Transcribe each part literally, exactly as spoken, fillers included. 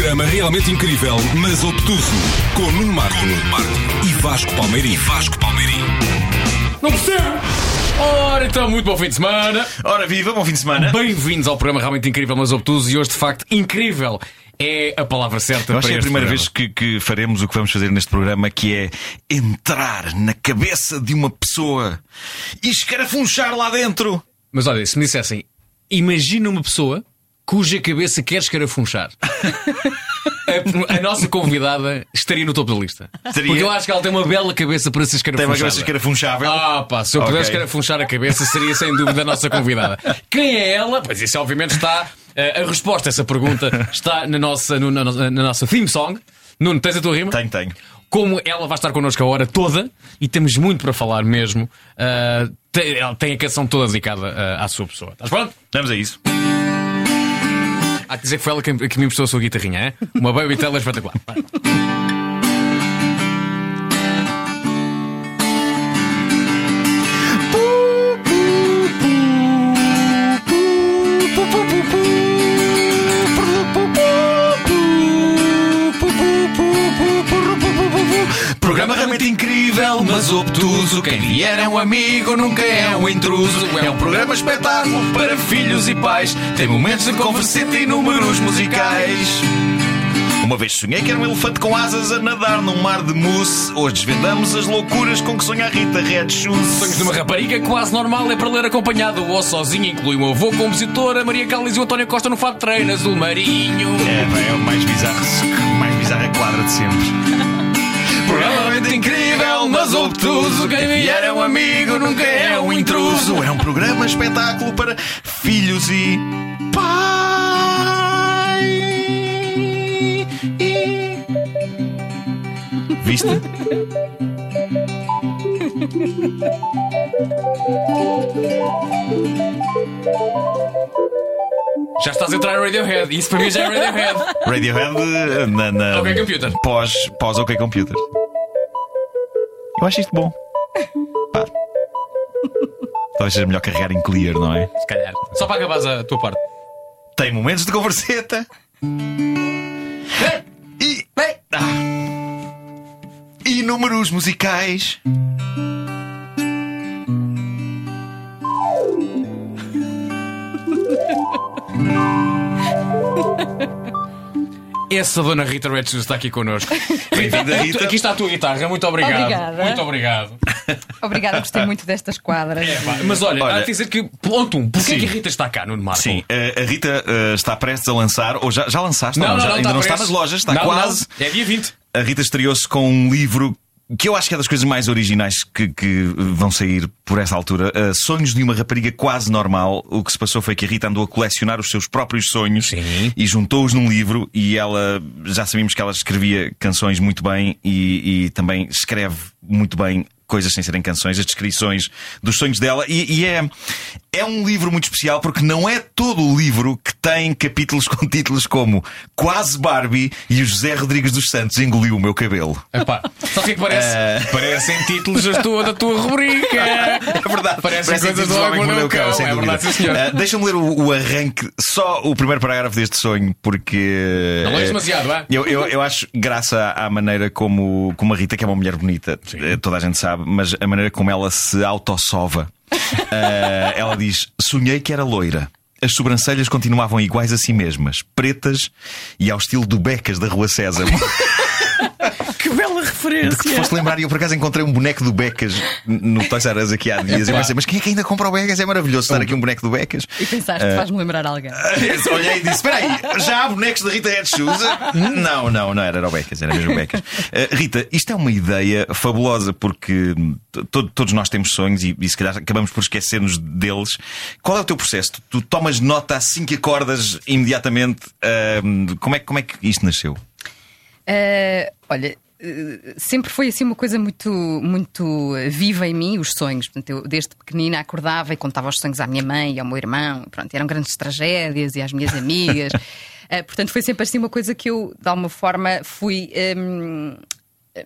programa realmente incrível, mas obtuso, com Nuno Marco e Vasco Palmeirim. Vasco Palmeirim. Não percebo! Ora, então, muito bom fim de semana. Ora, viva, bom fim de semana. Bem-vindos ao programa realmente incrível, mas obtuso. E hoje, de facto, incrível é a palavra certa. Eu acho para que é a este primeira programa. vez que, que faremos o que vamos fazer neste programa, que é entrar na cabeça de uma pessoa e escarafunchar lá dentro. Mas olha, se me dissessem, imagina uma pessoa cuja cabeça quer escarafunchar. A, a nossa convidada estaria no topo da lista. Seria? Porque eu acho que ela tem uma bela cabeça para ser Tem escarafunchada. uma cabeça escarafunchável. Ah, pá, se eu Ok. pudesse escarafunchar a cabeça, seria sem dúvida a nossa convidada. Quem é ela? Pois isso, obviamente, está. eh, A resposta a essa pergunta está na nossa, no- na, nossa- na nossa theme song. Nuno, tens a tua rima? Tenho, tenho. Como ela vai estar connosco a hora toda e temos muito para falar mesmo, ah, tem, ela tem a canção toda dedicada ah, à sua pessoa. Estás pronto? Vamos a isso. Há que dizer que foi ela que, que me emprestou a sua guitarrinha, é? Uma Baby Taylor espetacular. Vai. Programa realmente incrível, mas obtuso. Quem vier é um amigo, nunca é um intruso. É um programa espetáculo para filhos e pais. Tem momentos de converseta e números musicais. Uma vez sonhei que era um elefante com asas a nadar num mar de mousse. Hoje desvendamos as loucuras com que sonha a Rita Red Shoes. Sonhos de uma rapariga quase normal é para ler acompanhado ou sozinha. Inclui o avô compositor, a Maria Callas e o António Costa no Fado Treino Azul Marinho. É, bem, é o mais bizarro, mais bizarra quadra de sempre. Programa realmente incrível, mas obtuso. Quem vier é um amigo, nunca é um intruso. É um programa espetáculo para filhos e pai. Viste? Já estás a entrar no Radiohead. Isso para mim já é Radiohead. Radiohead eh, na, na Ok, Computer. Pós, pós OK Computer. Eu acho isto bom. Pá. Talvez seja melhor carregar em clear, não é? Se calhar. Só para acabares a tua parte. Tem momentos de converseta. E, ah, e números musicais. Essa dona Rita Red Shoes está aqui connosco. Bem-vinda, Rita. Aqui está a tua guitarra, muito obrigado. Obrigada. Muito obrigado. Obrigada, gostei muito destas quadras. É, pá, mas olha, Olha- há de dizer que, ponto um, porquê Sim. que a Rita está cá, Nuno Marco? Sim, a a Rita eh, está prestes a lançar, ou já, já lançaste? Não, ou não, já, não, ainda está não está prestes. nas lojas, está Não, quase. não. É dia vinte. A Rita estreou-se com um livro que eu acho que é das coisas mais originais que, que vão sair por essa altura. Uh, Sonhos de uma rapariga quase normal. O que se passou foi que a Rita andou a colecionar os seus próprios sonhos. Sim. E juntou-os num livro. E ela, já sabíamos que ela escrevia canções muito bem e, e também escreve muito bem coisas sem serem canções, as descrições dos sonhos dela. E, e é, é um livro muito especial porque não é todo o livro que tem capítulos com títulos como Quase Barbie e o José Rodrigues dos Santos engoliu o meu cabelo. Epá, sabe o que é que parece? Uh... Parecem títulos da tua, da tua rubrica. É verdade. Parecem Parece coisas títulos do Homem que Mordeu o Cão. sem É dúvida. verdade, sim, senhor. Uh, Deixa-me ler o, o arranque, só o primeiro parágrafo deste sonho, porque. Não lês uh, demasiado, é? Eu, eu, eu acho graça à maneira como, como a Rita, que é uma mulher bonita, Sim. uh, toda a gente sabe, mas a maneira como ela se autossova. Uh, ela diz: sonhei que era loira. As sobrancelhas continuavam iguais a si mesmas, pretas e ao estilo do Becas da Rua Sésamo. Que bela De referência. que te foste lembrar, e eu por acaso encontrei um boneco do Becas no Toys R Us aqui há dias. Eu pensei, mas quem é que ainda compra o Becas? É maravilhoso estar aqui um boneco do Becas. E pensaste, faz-me lembrar alguém. Olhei e disse: espera aí, já há bonecos da Rita Red Shoes? Não, não, não era, era o Becas, era mesmo o Becas. Uh, Rita, isto é uma ideia fabulosa porque to- todos nós temos sonhos e, e se calhar acabamos por esquecer-nos deles. Qual é o teu processo? Tu, tu tomas nota assim que acordas imediatamente? Uh, como, é, como é que isto nasceu? Uh, olha, uh, sempre foi assim uma coisa muito, muito viva em mim, os sonhos. Portanto, eu desde pequenina acordava e contava os sonhos à minha mãe e ao meu irmão. Pronto, eram grandes tragédias e às minhas amigas. Uh, portanto, foi sempre assim uma coisa que eu, de alguma forma, fui. Um,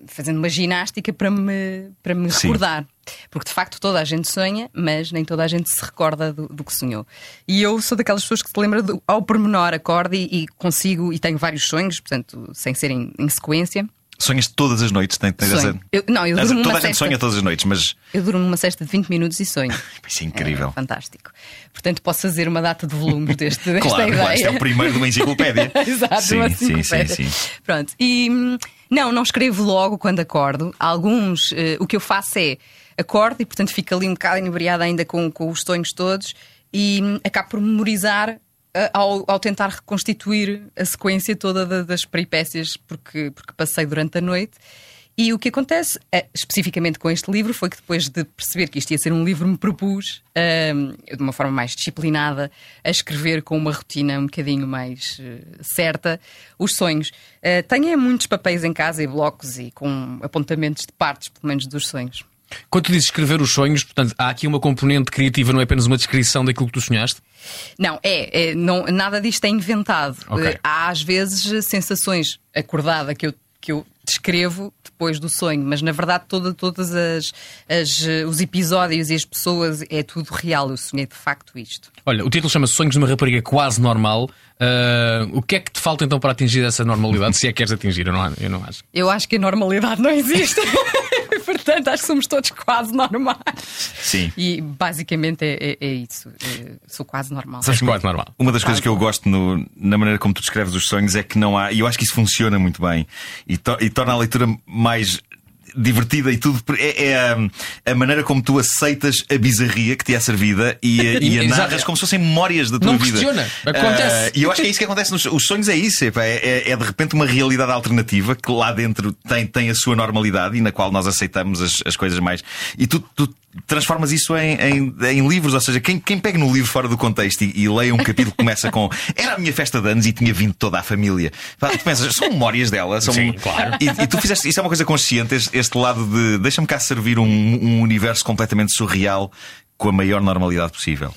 fazendo uma ginástica para me, para me recordar. Porque de facto toda a gente sonha, mas nem toda a gente se recorda do, do que sonhou. E eu sou daquelas pessoas que se lembra do, ao pormenor, acordo e, e consigo, e tenho vários sonhos, portanto, sem serem em sequência. Sonhas todas as noites? Tem, tem sonho. Eu, não, eu durmo Toda uma a gente cesta, sonha todas as noites, mas. Eu durmo uma cesta de vinte minutos e sonho. Isso é incrível. É fantástico. Portanto, posso fazer uma data de volumes deste, desta claro, ideia. Claro, isto é o primeiro de uma enciclopédia. Exato, sim, uma sim, enciclopédia. sim, sim. Pronto. E não, não escrevo logo quando acordo. Alguns, uh, o que eu faço é acordo e, portanto, fico ali um bocado inebriada ainda com, com os sonhos todos e um, acabo por memorizar. Ao, ao tentar reconstituir a sequência toda da, das peripécias porque, porque passei durante a noite. E o que acontece, especificamente com este livro, foi que depois de perceber que isto ia ser um livro, me propus, um, de uma forma mais disciplinada, a escrever com uma rotina um bocadinho mais uh, certa, os sonhos. Uh, tenho muitos papéis em casa e blocos e com apontamentos de partes, pelo menos, dos sonhos. Quando tu dizes escrever os sonhos, portanto, há aqui uma componente criativa, não é apenas uma descrição daquilo que tu sonhaste? Não, é, é não, nada disto é inventado. Okay. Há às vezes sensações acordada que eu, que eu descrevo depois do sonho, mas na verdade toda, todas as, as os episódios e as pessoas é tudo real. Eu sonhei de facto isto. Olha, o título chama-se Sonhos de uma Rapariga Quase Normal. Uh, o que é que te falta então para atingir essa normalidade? Se é que queres atingir, eu não, eu não acho. Eu acho que a normalidade não existe. Portanto, acho que somos todos quase normais. Sim. E basicamente é, é, é isso. É, sou quase normal. Sabes quase normal. Uma das coisas que eu gosto no, na maneira como tu descreves os sonhos é que não há. E eu acho que isso funciona muito bem. E, to, e torna a leitura mais divertida e tudo. É, é a, a maneira como tu aceitas a bizarria que te é servida e, e a narras como se fossem memórias da tua não vida. Não questiona. Acontece. Uh, e eu acho que é isso que acontece nos os sonhos. É isso. É, é, é de repente uma realidade alternativa que lá dentro tem, tem a sua normalidade e na qual nós aceitamos as, as coisas mais. E tu, tu transformas isso em, em, em livros. Ou seja, quem, quem pega no livro fora do contexto e, e leia um capítulo que começa com era a minha festa de anos e tinha vindo toda a família. Tu pensas, são memórias dela. São, sim, claro. E, e tu fizeste. Isso é uma coisa consciente. Este, este lado de deixa-me cá servir um, um universo completamente surreal com a maior normalidade possível.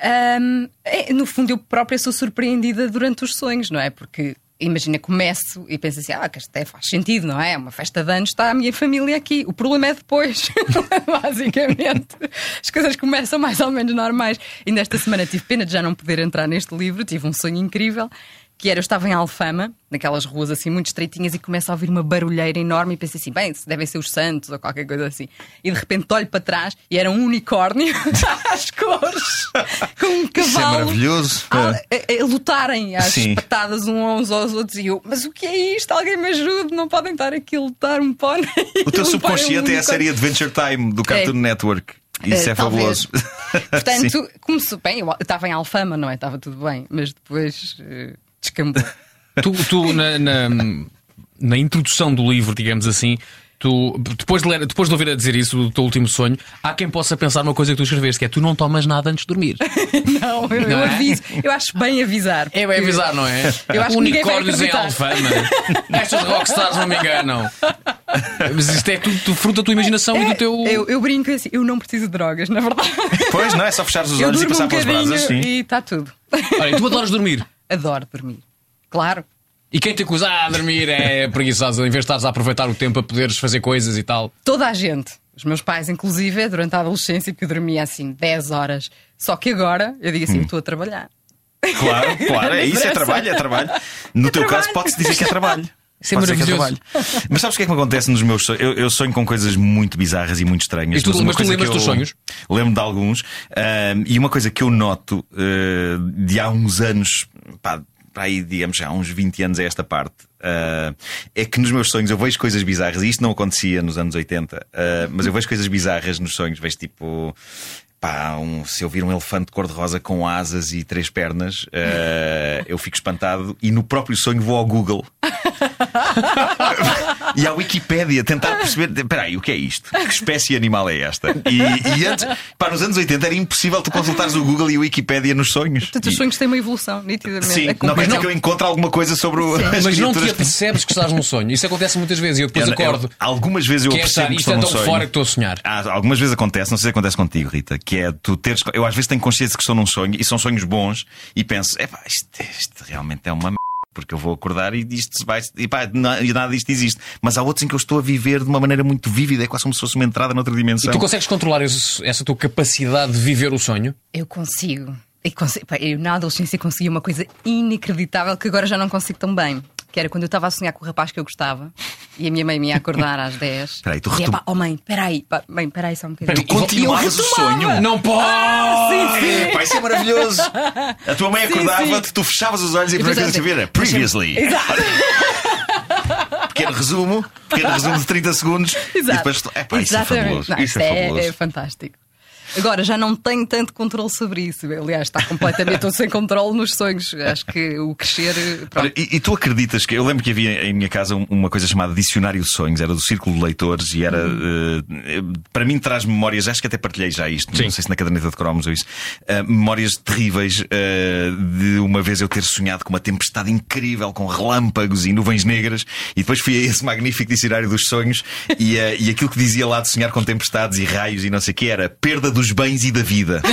Um, é, no fundo, eu própria sou surpreendida durante os sonhos, não é? Porque imagina, começo e penso assim, ah, que até faz sentido, não é? Uma festa de anos, está a minha família aqui. O problema é depois, basicamente. As coisas começam mais ou menos normais. E nesta semana tive pena de já não poder entrar neste livro, tive um sonho incrível. Que era, eu estava em Alfama, naquelas ruas assim muito estreitinhas, e começo a ouvir uma barulheira enorme e pensei assim, bem, devem ser os santos ou qualquer coisa assim. E de repente olho para trás e era um unicórnio às cores, com um cavalo. Isso é maravilhoso. A, a, a lutarem às Sim. patadas uns aos outros. E eu, mas o que é isto? Alguém me ajude, não podem estar aqui a lutar um pônei. O teu um subconsciente um é a série Adventure Time do Cartoon é. Network. Isso Uh, é fabuloso. Portanto, começou bem, eu estava em Alfama, não é? Estava tudo bem, mas depois uh, descambou. Tu, tu na, na, na introdução do livro, digamos assim, tu, depois, de ler, depois de ouvir a dizer isso do teu último sonho, há quem possa pensar numa coisa que tu escreveste, que é tu não tomas nada antes de dormir. Não, eu, Não eu é? aviso. Eu acho bem avisar. É bem avisar, não é? Eu acho que ninguém vai Unicórnios em acreditar. Alfama. Estas rockstars não me enganam. Mas isto é tudo, tu fruto da tua imaginação É, e do teu. eu, eu brinco assim, eu não preciso de drogas, na verdade. Pois, não é só fechar os Eu olhos e durmo passar um pelas bocadinho brasas. Sim. e está tudo. Olha, tu adoras dormir. Adoro dormir. Claro. E quem te acusa a dormir é preguiçosa, em vez de estares a aproveitar o tempo a poderes fazer coisas e tal. Toda a gente. Os meus pais, inclusive, durante a adolescência, que eu dormia assim dez horas. Só que agora eu digo assim: Hum. estou a trabalhar. Claro, claro, é isso, é trabalho, é trabalho. No teu trabalho. caso, pode-se dizer que é trabalho. Isso é Pode ser que maravilhoso. trabalho. Mas sabes o que é que me acontece nos meus sonhos? Eu, eu sonho com coisas muito bizarras e muito estranhas. E tu- uma mas tu coisa lembras que dos eu sonhos? Lembro de alguns. ahm, e uma coisa que eu noto ah, de há uns anos, pá, para aí, digamos, já há uns vinte anos a esta parte, ah, é que nos meus sonhos eu vejo coisas bizarras. E isto não acontecia nos anos oitenta, ah, mas eu vejo coisas bizarras nos sonhos. Vejo tipo. Pá, um, se eu vir um elefante cor-de-rosa com asas e três pernas, uh, eu fico espantado e no próprio sonho vou ao Google e à Wikipédia tentar perceber. Espera aí, o que é isto? Que espécie animal é esta? E, e antes, pá, nos anos oitenta era impossível tu consultares o Google e a Wikipédia nos sonhos. Portanto, os E- sonhos têm uma evolução, nitidamente. Sim, É não quer dizer complicado. que eu encontro alguma coisa sobre o, as Mas não te criaturas. apercebes que estás num sonho. Isso acontece muitas vezes e eu depois Eu- eu- acordo. algumas vezes eu Que é percebo estar, que isto estou é num tão sonho. fora que estou a sonhar. Ah, algumas vezes acontece, não sei se acontece contigo, Rita, que é tu teres. Eu às vezes tenho consciência que estou num sonho e são sonhos bons e penso, epá, isto, isto realmente é uma m... porque eu vou acordar e isto vai. E pá, nada disto existe. Mas há outros em que eu estou a viver de uma maneira muito vívida, é quase como se fosse uma entrada noutra dimensão. E tu consegues controlar esse, essa tua capacidade de viver o sonho? Eu consigo. Eu, consigo. Pá, eu na adolescência consegui uma coisa inacreditável que agora já não consigo tão bem. Que era quando eu estava a sonhar com o rapaz que eu gostava e a minha mãe me ia acordar às dez. Espera aí, tu e retom... é pá, oh mãe, peraí, pá, mãe, peraí só um bocadinho. Tu continuavas o sonho? Não pode! Ah, sim, sim. É, pá, isso é maravilhoso. A tua mãe acordava-te, tu fechavas os olhos e a primeira coisa que você via era Previously. Exato. Pequeno resumo, pequeno resumo de trinta segundos. Exato. E depois, é pá, isso é fabuloso. Não, isso é, é, fabuloso. é fantástico. Agora já não tenho tanto controle sobre isso. Aliás, está completamente todo sem controle nos sonhos. Acho que o crescer. Olha, e, e tu acreditas que. Eu lembro que havia em minha casa uma coisa chamada Dicionário de Sonhos, era do Círculo de Leitores e era. Uhum. Uh, para mim traz memórias, acho que até partilhei já isto, Sim. Não sei se na caderneta de cromos ou isso. Uh, memórias terríveis uh, de uma vez eu ter sonhado com uma tempestade incrível, com relâmpagos e nuvens negras, e depois fui a esse magnífico Dicionário dos Sonhos e, uh, e aquilo que dizia lá de sonhar com tempestades e raios e não sei o que era perda dos bens e da vida.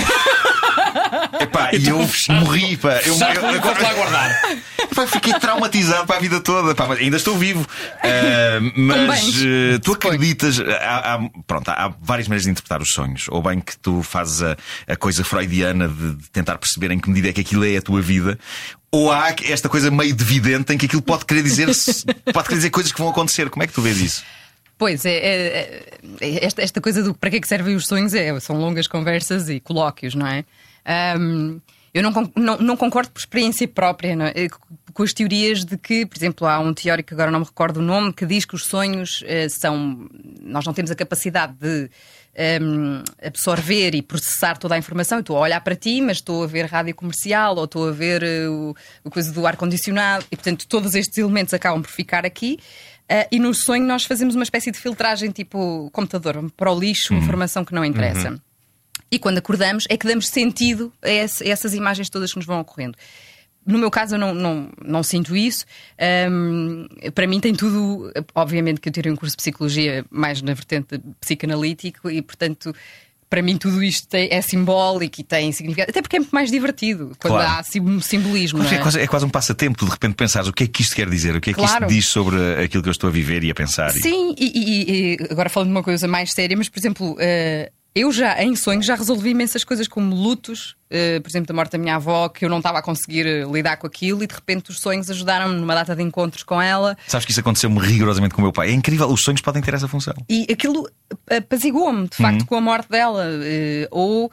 Epá, e eu morri, pá. Eu, eu, eu, Vou-te lá guardar. Pá, fiquei traumatizado para a vida toda. Pá, mas ainda estou vivo. Uh, mas uh, tu acreditas. Há, há, pronto, há várias maneiras de interpretar os sonhos. Ou bem que tu fazes a, a coisa freudiana de, de tentar perceber em que medida é que aquilo é a tua vida. Ou há esta coisa meio devidente em que aquilo pode querer dizer, pode querer dizer coisas que vão acontecer. Como é que tu vês isso? Pois, é, é, é esta, esta coisa do para que é que servem os sonhos é, são longas conversas e colóquios, não é? Um, eu não, não, não concordo por experiência própria, não é? Com as teorias de que, por exemplo, há um teórico, agora não me recordo o nome, que diz que os sonhos uh, são. Nós não temos a capacidade de um, absorver e processar toda a informação. Eu estou a olhar para ti, mas estou a ver rádio comercial ou estou a ver uh, o, o coisa do ar-condicionado e, portanto, todos estes elementos acabam por ficar aqui. Uh, e no sonho nós fazemos uma espécie de filtragem, tipo computador, para o lixo, uhum. informação que não interessa. Uhum. E quando acordamos é que damos sentido a, esse, a essas imagens todas que nos vão ocorrendo. No meu caso eu não, não, não sinto isso. Um, para mim tem tudo... Obviamente que eu tirei um curso de Psicologia mais na vertente psicanalítico e, portanto... Para mim tudo isto é, é simbólico e tem significado. Até porque é muito mais divertido quando claro. há sim, simbolismo. Não é? É, quase, é quase um passatempo. De repente pensares o que é que isto quer dizer, o que é que claro. isto diz sobre aquilo que eu estou a viver e a pensar. Sim, e, e, e agora falando de uma coisa mais séria, mas por exemplo, uh, eu já em sonhos já resolvi imensas coisas como lutos, uh, por exemplo, da morte da minha avó, que eu não estava a conseguir lidar com aquilo e de repente os sonhos ajudaram-me numa data de encontros com ela. Sabes que isso aconteceu-me rigorosamente com o meu pai. É incrível, os sonhos podem ter essa função. E aquilo apaziguou-me, de facto, uhum. com a morte dela. Uh, ou.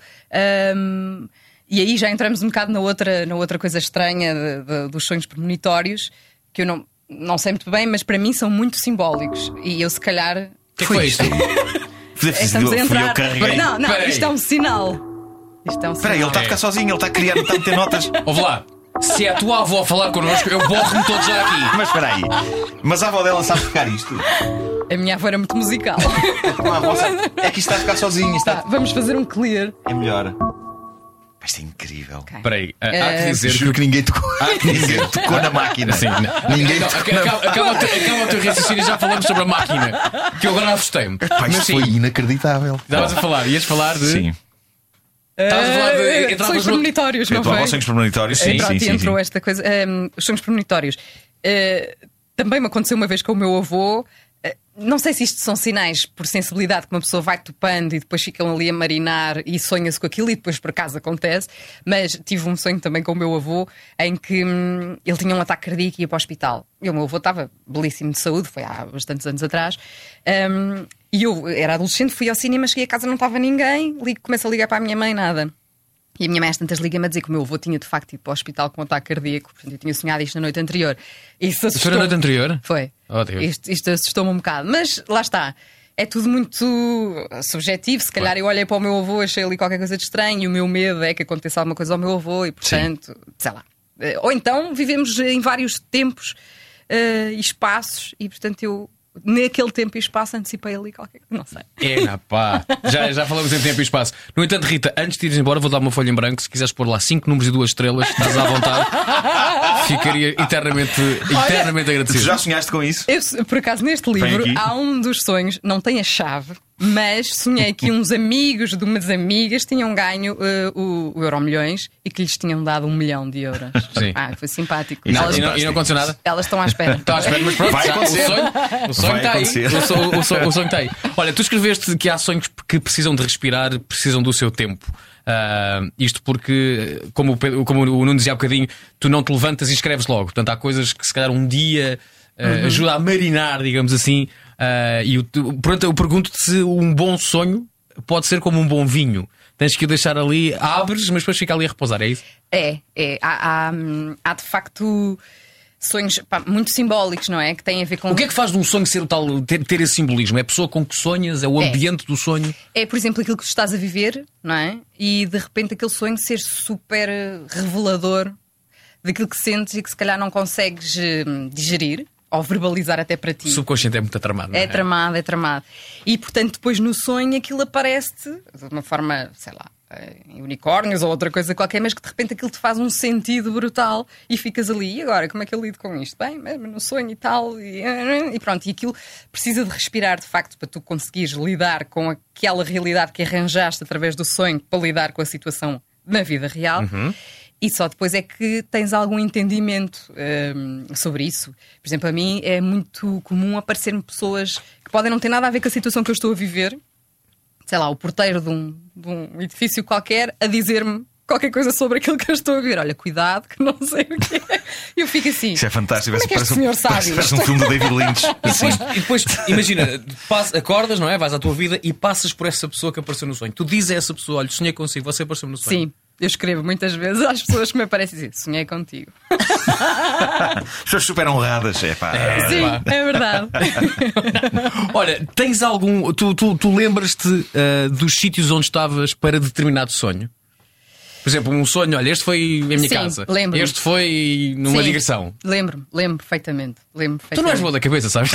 Um, e aí já entramos um bocado na outra, na outra coisa estranha de, de, dos sonhos premonitórios, que eu não, não sei muito bem, mas para mim são muito simbólicos. E eu, se calhar. O que foi isto? Estamos a entrar. Eu carreguei. Não, não, Peraí. isto é um sinal. Isto é um Espera aí, ele está a ficar sozinho, ele está a criar, está a meter notas. Ouve lá. Se é a tua avó a falar connosco, eu borro-me todos já aqui. Mas espera aí, mas a avó dela sabe tocar isto? A minha avó era muito musical. A avó sabe... É que isto está a ficar sozinho. Está... Vamos fazer um clear. É melhor. Isto é incrível. Okay. Espera aí, há que dizer. Juro que ninguém tocou, Há que ninguém tocou na máquina. Sim, não. Ninguém Não, tocou na acaba, acaba, o teu- acaba o teu raciocínio, já falamos sobre a máquina. Que eu agora assustei-me. Pá, Mas isto sim, foi inacreditável. estavas a falar, ias falar de. Sim. Estavas a falar de. Uh, entravas sonhos no- premonitórios, não Eu estou a foi? falar sonhos premonitórios. Sim, Pronto, sim, e sim, entrou sim. esta coisa. Um, os sonhos premonitórios. Uh, também me aconteceu uma vez com o meu avô. Uh, não sei se isto são sinais por sensibilidade que uma pessoa vai topando e depois ficam ali a marinar e sonha-se com aquilo e depois por acaso acontece. Mas tive um sonho também com o meu avô em que hum, ele tinha um ataque cardíaco e ia para o hospital. E o meu avô estava belíssimo de saúde, foi há bastantes anos atrás. Um, e eu era adolescente, fui ao cinema, cheguei a casa, não estava ninguém, ligo, começo a ligar para a minha mãe, nada. E a minha mãe às tantas liga-me a dizer que o meu avô tinha de facto ido para o hospital com um ataque cardíaco. Portanto, eu tinha sonhado isto na noite anterior. Isso Isso foi na noite anterior? Foi. Oh, Deus. Isto, isto assustou-me um bocado. Mas lá está. É tudo muito subjetivo. Se calhar eu olhei para o meu avô, achei ali qualquer coisa de estranho e o meu medo é que aconteça alguma coisa ao meu avô e, portanto, Sim. sei lá. Ou então vivemos em vários tempos uh, e espaços e, portanto, eu naquele tempo e espaço antecipei ali qualquer coisa. Não sei. É, na pá. Já, já falamos em tempo e espaço. No entanto, Rita, antes de ires embora, vou dar uma folha em branco. Se quiseres pôr lá cinco números e duas estrelas, estás à vontade. Ficaria eternamente, eternamente Tu agradecido. já sonhaste com isso? Eu, por acaso, neste livro aqui. há um dos sonhos, não tem a chave, Mas sonhei que uns amigos de umas amigas tinham ganho uh, o, o Euromilhões e que lhes tinham dado um milhão de euros. Sim. Ah, foi simpático. E não, Elas, e não, e não aconteceu nada? elas estão à espera. Estão à espera, mas pronto, Vai já, o acontecer. sonho, o sonho Vai está aí. acontecer. O, so- o so- o sonho está aí. Olha, tu escreveste que há sonhos que precisam de respirar, precisam do seu tempo. Ah, isto porque, como o, Pedro- como o Nuno dizia há bocadinho, tu não te levantas e escreves logo. Portanto, há coisas que se calhar um dia ah, ajuda a marinar, digamos assim. Ah, e o- tu- pronto, eu pergunto-te se um bom sonho pode ser como um bom vinho. Tens que o deixar ali, abres, mas depois fica ali a repousar, é isso? É, é. Há, há, hum, há de facto sonhos pá, muito simbólicos, não é? Que têm a ver com. O que é que faz de um sonho ser o tal, ter, ter esse simbolismo? É a pessoa com que sonhas? É o É. ambiente do sonho? É, por exemplo, aquilo que tu estás a viver, não é? E de repente aquele sonho ser super eh, revelador daquilo que sentes e que se calhar não consegues hum, digerir ou verbalizar até para ti. O subconsciente é muito tramado, não é? É tramado, é tramado. E portanto, depois no sonho aquilo aparece-te de uma forma, sei lá, em unicórnios ou outra coisa qualquer, mas que de repente aquilo te faz um sentido brutal e ficas ali. E agora, como é que eu lido com isto? Bem, mesmo no sonho e tal. E, e pronto, e aquilo precisa de respirar de facto para tu conseguires lidar com aquela realidade que arranjaste através do sonho para lidar com a situação na vida real. Uhum. E só depois é que tens algum entendimento hum, sobre isso. Por exemplo, a mim é muito comum aparecer-me pessoas que podem não ter nada a ver com a situação que eu estou a viver. Sei lá, o porteiro de um, de um edifício qualquer a dizer-me qualquer coisa sobre aquilo que eu estou a ver. Olha, cuidado, que não sei o que é. E eu fico assim. Isso é fantástico. Como é que este senhor sabe parece, parece isto? um filme do David Lynch. E depois, e depois, imagina, passa- acordas, não é? Vais à tua vida e passas por essa pessoa que apareceu no sonho. Tu dizes a essa pessoa: olha, sonhei consigo, você apareceu no sonho. Sim, eu escrevo muitas vezes às pessoas que me aparecem e dizem: sonhei contigo. As pessoas super honradas. É, pá. Sim, é verdade. Olha, tens algum. Tu, tu, tu lembras-te ah, dos sítios onde estavas para determinado sonho? Por exemplo, um sonho, olha, este foi em minha Sim, casa. lembro-me. Este foi numa Sim, digressão. Lembro-me, lembro perfeitamente. Lembro Tu não és perfeitamente. boa da cabeça, sabes?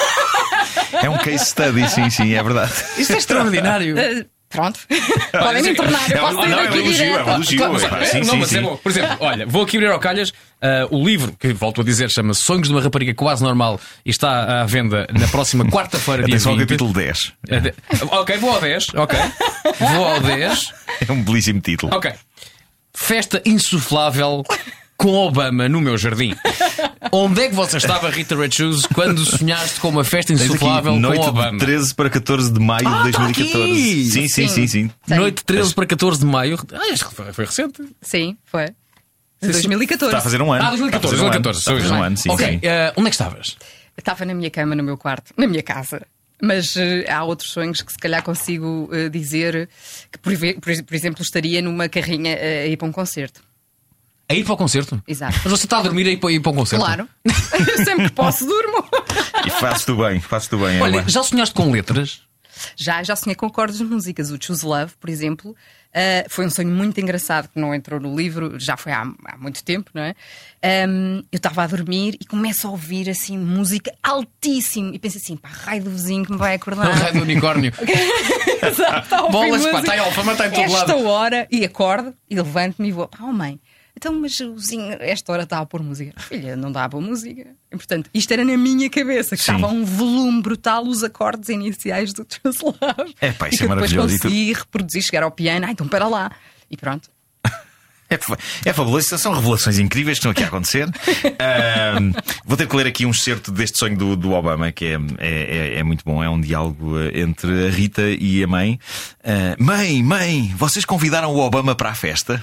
É um case study, sim, sim, é verdade. Isto é extraordinário. Uh, Pronto. Podem me tornar, eu É posso um- ir não, é um daqui elogio, é um direto. elogio. Claro, mas, é, pá, é, sim, não, sim, mas é sim. bom. Por exemplo, olha, vou aqui abrir ao calhas ah, o livro, que volto a dizer, chama-se Sonhos de uma Rapariga Quase Normal e está à venda na próxima quarta-feira, dia Atenção ao vinte. capítulo dez. É de- Ok, vou ao dez. Ok. Vou ao dez. É um belíssimo título. Ok. Festa insuflável com Obama no meu jardim. Onde é que você estava, Rita Red Shoes, quando sonhaste com uma festa Tens aqui insuflável com noite Obama? de treze para catorze de maio Ah, de dois mil e catorze. tá aqui! Sim, sim, sim, sim. Tenho. Noite de treze para catorze de maio. Ah, isto foi, foi recente. Sim, foi. De dois mil e catorze. Está a fazer um ano. Ah, dois mil e catorze. Está a fazer um ano. dois mil e catorze. Está a fazer um ano, sim, Ok, sim. eh, onde é que estavas? Estava na minha cama, no meu quarto, na minha casa. Mas eh, há outros sonhos que se calhar consigo eh, dizer que, por, ve- por ex- por exemplo, estaria numa carrinha eh, a ir para um concerto. A ir para o concerto? Exato. Mas você está a dormir a ir para, ir para um concerto? Claro. Eu sempre que posso durmo. E fazes-te bem, fazes-te bem. é Olha, uma- já sonhaste com letras? Já, já sonhei com acordes de músicas. O Choose Love, por exemplo, eh, foi um sonho muito engraçado que não entrou no livro, já foi há, há muito tempo, não é? Ahm, eu estava a dormir e começo a ouvir assim música altíssimo e penso assim, pá, raio do vizinho que me vai acordar. Não, raio do unicórnio. Exato, está a ouvir Bolas, pá, música. está em Alfama, está em todo Esta lado. hora, e acordo e levanto-me e vou, ah, oh, mãe, então, mas o vizinho, esta hora está a pôr música. Filha, não dá a pôr música. E, portanto, isto era na minha cabeça, que Sim. estava um volume brutal, os acordes iniciais do Choose Love. É, pá, isso e que é maravilhoso. E depois tu- consegui reproduzir, chegar ao piano, ah, então para lá. E pronto. É, fa- é fabuloso, são revelações incríveis que estão aqui a acontecer. Ahm, vou ter que ler aqui um excerto deste sonho do, do Obama, que é, é, é- é muito bom. É um diálogo eh, entre a Rita e a mãe. Ah, mãe, mãe, vocês convidaram o Obama para a festa?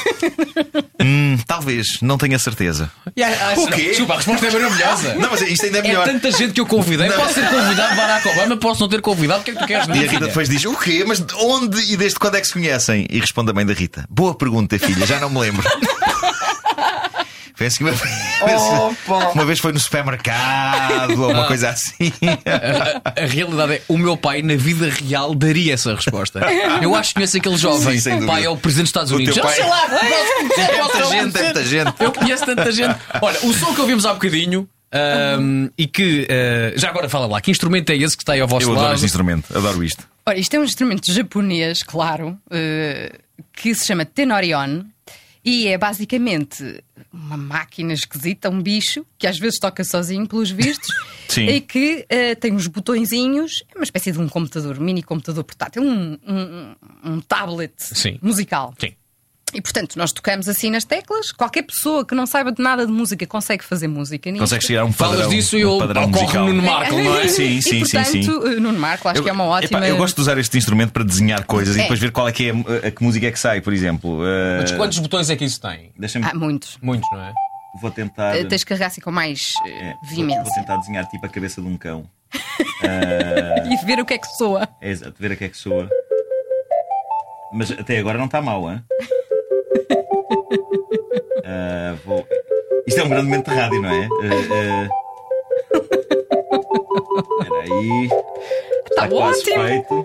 hum, talvez, não tenho a certeza. E a- a- O quê? Desculpa, a resposta é maravilhosa. Não, mas isto ainda é É melhor. tanta gente que eu convidei. Não. Posso ser convidado Barack Obama, posso não ter convidado. O que é que tu queres? E a Rita depois diz: o quê? Mas de onde e desde quando é que se conhecem? E responde a mãe da Rita: boa pergunta, filha, já não me lembro. Penso que uma, uma vez foi no supermercado ou uma coisa assim. A, a realidade é, o meu pai, na vida real, daria essa resposta. Eu acho que conheço aquele jovem. Sim, sem dúvida. Pai é o presidente dos Estados O Unidos. teu Eu pai- sei lá, É muita gente, é muita gente. eu conheço tanta gente. Olha, o som que ouvimos há bocadinho. ahm, e que ah, já agora fala lá, que instrumento é esse que está aí ao vosso Eu lado? adoro este instrumento, adoro isto. Ora, isto é um instrumento japonês, claro, eh, que se chama Tenorion. E é basicamente uma máquina esquisita, um bicho, que às vezes toca sozinho, pelos vistos, Sim. e que uh, tem uns botõezinhos, é uma espécie de um computador, um mini computador portátil, um, um, um tablet Sim. musical. Sim. E portanto, nós tocamos assim nas teclas. Qualquer pessoa que não saiba de nada de música consegue fazer música nisto. Consegues criar um padrão, Falas disso e um eu padrão ocorre musical. Nuno Marco, não é? Sim, E, sim, sim, portanto, sim. Nuno Marco, acho Eu, que é uma ótima. epá, eu gosto de usar este instrumento para desenhar coisas e É. depois ver qual é que é a, a que música é que sai, por exemplo. Uh, Mas quantos botões é que isso tem? Deixa-me. Há muitos. Muitos, não é? Vou tentar. Uh, Tens que carregar assim com mais uh, é, vou, veemência. vou tentar desenhar tipo a cabeça de um cão. E ver o que é que soa. É exato, ver a que é que soa. Mas até agora não está mal, hein? Uh, vou... Isto é um grande momento de rádio, não é? Uh, uh... Espera aí. Está quase ótimo. feito.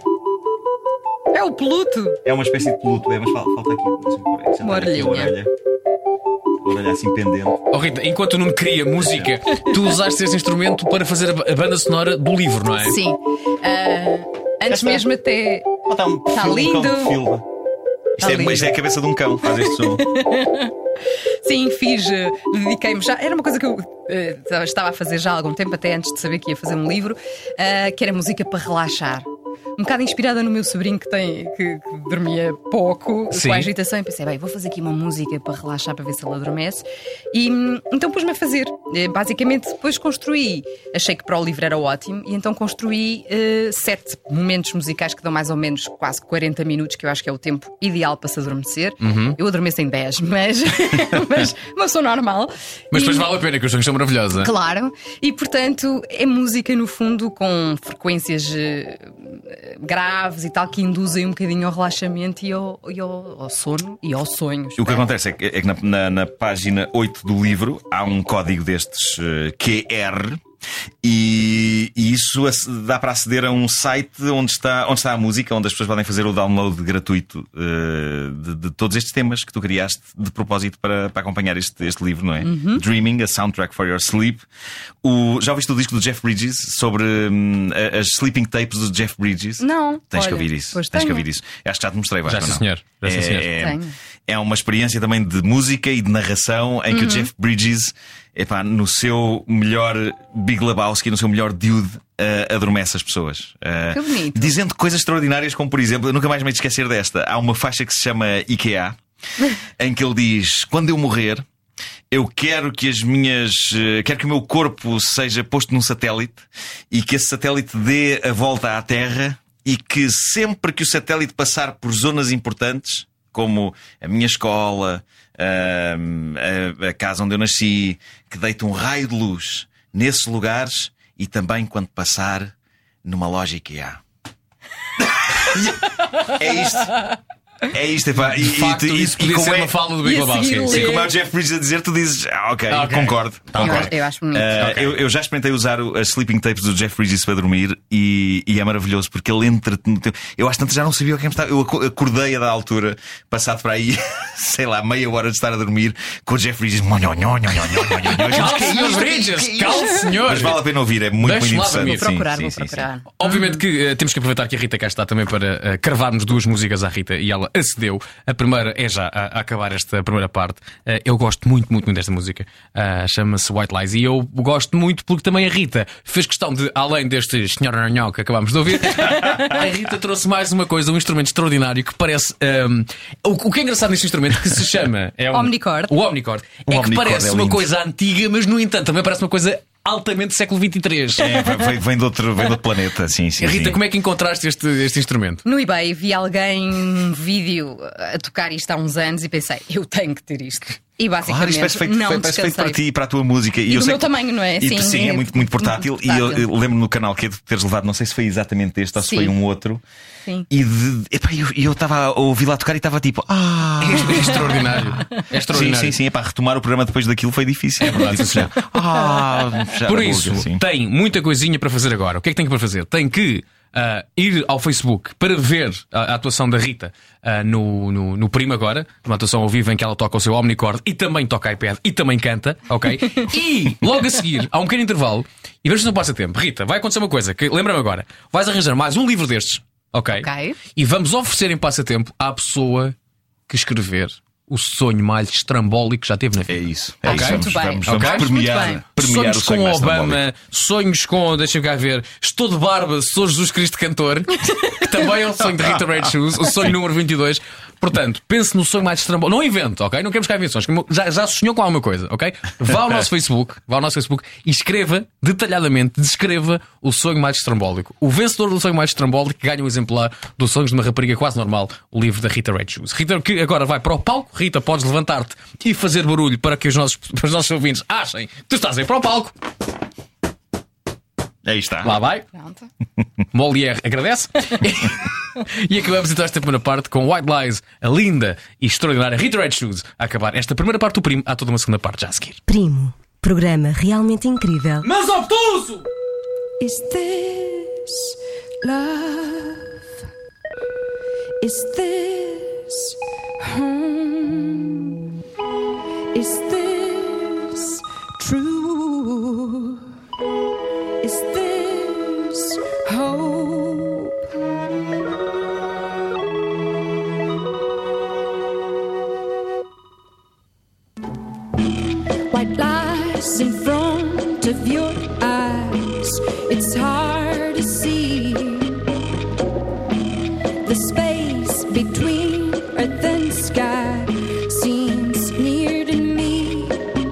É o peluto. É uma espécie de peluto, é, mas falta, falta aqui. Deixa-me pôr aqui, já Uma está aqui a orelhinha. orelha. A orelha assim pendente. Oh, Rita, enquanto o Nuno cria música, tu usaste esse instrumento para fazer a banda sonora do livro, não é? Sim. Uh, antes está. mesmo até. Oh, está um Está perfil de um cão lindo. de filma. Isto, Está é, lindo. isto é a cabeça de um cão, faz este som. Sim, fiz, uh, dediquei-me já. Era uma coisa que eu uh, estava a fazer já há algum tempo, até antes de saber que ia fazer um livro, uh, que era música para relaxar. Um bocado inspirada no meu sobrinho que, tem, que, que dormia pouco, Sim. com a agitação, e pensei, bem, vou fazer aqui uma música para relaxar, para ver se ele adormece. E hum, então pus-me a fazer. Eh, Basicamente, depois construí. Achei que para o livro era ótimo, e então construí uh, sete momentos musicais que dão mais ou menos quase quarenta minutos, que eu acho que é o tempo ideal para se adormecer. Uhum. Eu adormeço em dez, mas, mas uma pessoa normal. Mas depois E- vale a pena, que os sonhos são maravilhosos. Claro, e portanto é música no fundo com frequências eh, graves e tal que induzem um bocadinho ao relaxamento e ao, e ao, ao sono e aos sonhos. O que acontece é que, é que na, na- na página oito do livro há um código destes eh, Q R. E, e isso ac- dá para aceder a um site onde está, onde está a música, onde as pessoas podem fazer o download gratuito eh, de, de todos estes temas que tu criaste de propósito para, para acompanhar este, este livro, não é? Uhum. Dreaming, a Soundtrack for Your Sleep. O, já ouviste o disco do Jeff Bridges sobre hum, a- as sleeping tapes do Jeff Bridges? Não, Tens que olha, ouvir isso. pois Tens que tenho. ouvir isso. Acho que já te mostrei, Já Vasco, sim, não? senhor. Já sim, senhor. É, Tenho. é uma experiência também de música e de narração em que Uhum. o Jeff Bridges, epá, no seu melhor Big Lebowski, no seu melhor dude, uh, adormece as pessoas. Uh, Que bonito. Dizendo coisas extraordinárias, como por exemplo, eu nunca mais me hei de esquecer desta. Há uma faixa que se chama IKEA, em que ele diz: quando eu morrer, eu quero que as minhas. eh, Quero que o meu corpo seja posto num satélite e que esse satélite dê a volta à Terra e que sempre que o satélite passar por zonas importantes, como a minha escola, ahm, a, a casa onde eu nasci, que deite um raio de luz nesses lugares e também quando passar numa loja IKEA. É isto. É isto, epá. E, De facto, e, isso podia como ser é- uma fala do Big E a Lebowski. seguir Sim. e como é o Jeff Bridges a dizer, tu dizes, ah, ok, Ah, ok. concordo. Tá Eu, concordo. acho- eu acho bonito. Ah, Ok. eu, eu já experimentei usar o- as sleeping tapes do Jeff Bridges para dormir e, e é maravilhoso porque ele entra no teu... Eu às tantas já não sabia o que é que estava. Eu aco- acordei a da altura, passado para aí, sei lá, meia hora de estar a dormir com o Jeff Bridges. Monho, nhonho, nhonho, nhonho, nhonho, nhonho. Calma, Que é senhor isto? Bridges, Que é calma, isto? senhor. Mas vale a pena ouvir, é muito, muito Deixa-me lá interessante. dormir. Vou procurar, Sim, vou sim, sim, procurar. Obviamente que eh, temos que aproveitar que a Rita cá está também para uh, cravarmos duas músicas à Rita e ela acedeu. A primeira é já a, a acabar esta primeira parte. Uh, eu gosto muito, muito, muito desta música. Uh, Chama-se White Lies e eu gosto muito porque também a Rita fez questão de, além deste senhor Arnhão que acabámos de ouvir, a Rita trouxe mais uma coisa, um instrumento extraordinário que parece. Um, o, o que é engraçado neste instrumento que se chama é um, Omnichord. O Omnichord. O é que Omnichord parece é uma lindo. coisa antiga, mas no entanto também parece uma coisa altamente século vinte e três. É, vem, vem, de outro, vem de outro planeta, sim, sim. Rita, sim. como é que encontraste este, este instrumento? No eBay vi alguém um vídeo a tocar isto há uns anos e pensei, eu tenho que ter isto. E basicamente Claro, isto parece feito, não foi- parece feito para descansei. ti e para a tua música. E do sei meu que- tamanho, não é? E, Sim, sim, é é muito, muito portátil. muito E eu, portátil. eu lembro no canal que de teres levado, não sei se foi exatamente este ou se Sim. foi um outro. Sim. E de, epá, eu eu estava a ouvir lá tocar e estava tipo, ah. É extraordinário. É Sim, extraordinário. sim, sim. Epá, retomar o programa depois daquilo foi difícil. É verdade, sim, senhor. Ah, fechar Por a boca, isso, sim. tem muita coisinha para fazer agora. O que é que tem para fazer? Tem que ah, ir ao Facebook para ver a, a atuação da Rita ah, no, no, no Primo agora. Uma atuação ao vivo em que ela toca o seu Omnichord e também toca iPad e também canta, ok? E logo a seguir, há um pequeno intervalo e vamos fazer um passatempo. Rita, vai acontecer uma coisa que lembra-me agora. Vais arranjar mais um livro destes, ok? Ok. E vamos oferecer em passatempo à pessoa que escrever o sonho mais estrambólico que já teve na vida. É isso. É Ok. isso. Vamos, Muito bem. vamos, vamos Ok. premiar, Muito bem. premiar Sonhos o sonho com mais Obama, estrambólico. sonhos com, deixa-me cá ver, estou de barba, sou Jesus Cristo cantor, que também é um sonho de Rita Red Shoes, o sonho número vinte e dois. Portanto, pense no sonho mais estrambólico. Não invento, ok? Não queremos cá invenções. Já, já sonhou com alguma coisa, ok? Vá ao nosso Facebook, vá ao nosso Facebook e escreva detalhadamente, descreva o sonho mais estrambólico. O vencedor do sonho mais estrambólico ganha um exemplar do Sonhos de uma Rapariga Quase Normal, o livro da Rita Red Shoes. Rita, que agora vai para o palco. Rita, podes levantar-te e fazer barulho para que os nossos, para os nossos ouvintes achem que tu estás aí para o palco. Aí está. Lá vai. Pronto. Molière agradece. E acabamos então esta primeira parte com White Lies, a linda e extraordinária Rita Red Shoes, a acabar esta primeira parte do Primo. Há toda uma segunda parte já a seguir. Primo, programa realmente incrível. Mas obtuso! Is this love? Is this home? Is this true? Is this hope? White lies in front of your eyes. It's hard to see the space between earth and sky seems near to me.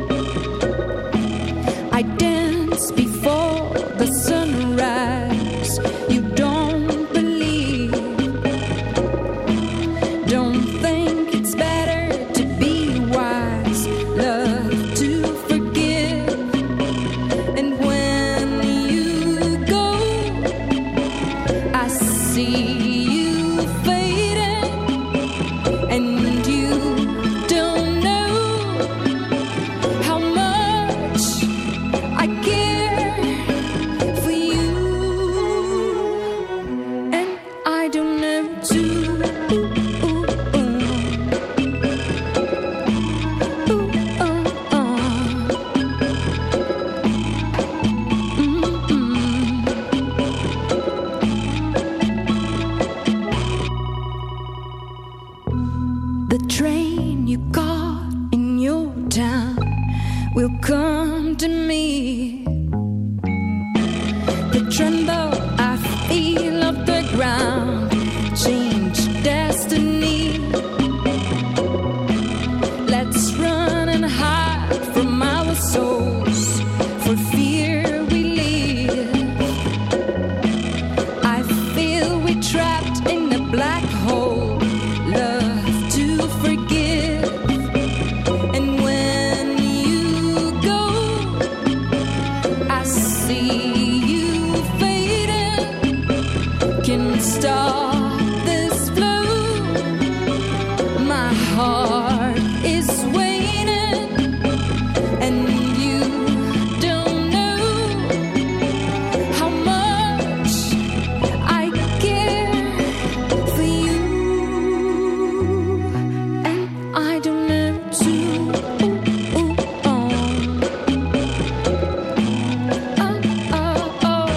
I dance before the sunrise. You don't believe. Don't think it's better to be wise. Love to forgive. And when you go, I see you fading. And you don't know how much I care for you. And I don't know to. The train you got in your town will come to me. The tremble I feel of the ground change destiny. Let's run and hide from our souls, for fear we live. I feel we're trapped in a black hole. Love to forgive. And when you go, I see you fading. Can stop this flow. My heart is waiting. And you don't know how much I care for you. And I don't know to. Oh, oh, oh.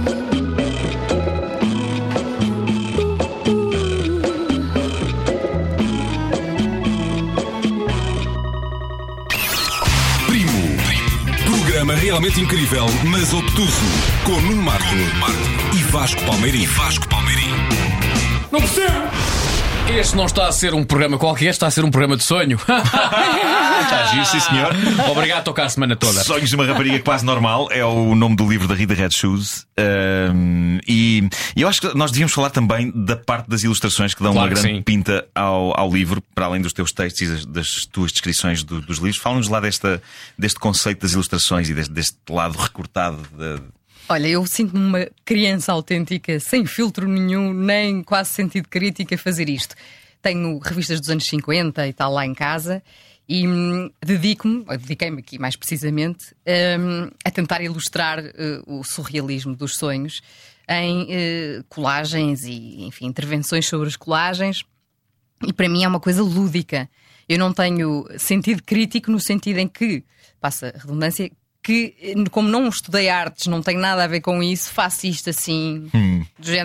Primo. Programa realmente incrível, mas obtuso. Com Nuno Marco e Vasco Palmeirim. Vasco Palmeirim. Não percebo! Este não está a ser um programa qualquer, está a ser um programa de sonho. Está giro, sim senhor. Obrigado a tocar a semana toda. Sonhos de uma Rapariga Quase Normal é o nome do livro da Rita Red Shoes. Um, e, e eu acho que nós devíamos falar também da parte das ilustrações que dão Claro uma que grande sim. pinta ao, ao livro, para além dos teus textos e das, das tuas descrições do- dos livros. Fala-nos lá desta, deste conceito das ilustrações e deste, deste lado recortado da. Olha, eu sinto-me uma criança autêntica, sem filtro nenhum, nem quase sentido crítico a fazer isto. Tenho revistas dos anos cinquenta e tal lá em casa e hum, dedico-me, ou dediquei-me aqui mais precisamente, hum, a tentar ilustrar uh, o surrealismo dos sonhos em uh, colagens e, enfim, intervenções sobre as colagens. E para mim é uma coisa lúdica. Eu não tenho sentido crítico no sentido em que, passa a redundância, que como não estudei artes, não tenho nada a ver com isso, faço isto assim, Hum. do género.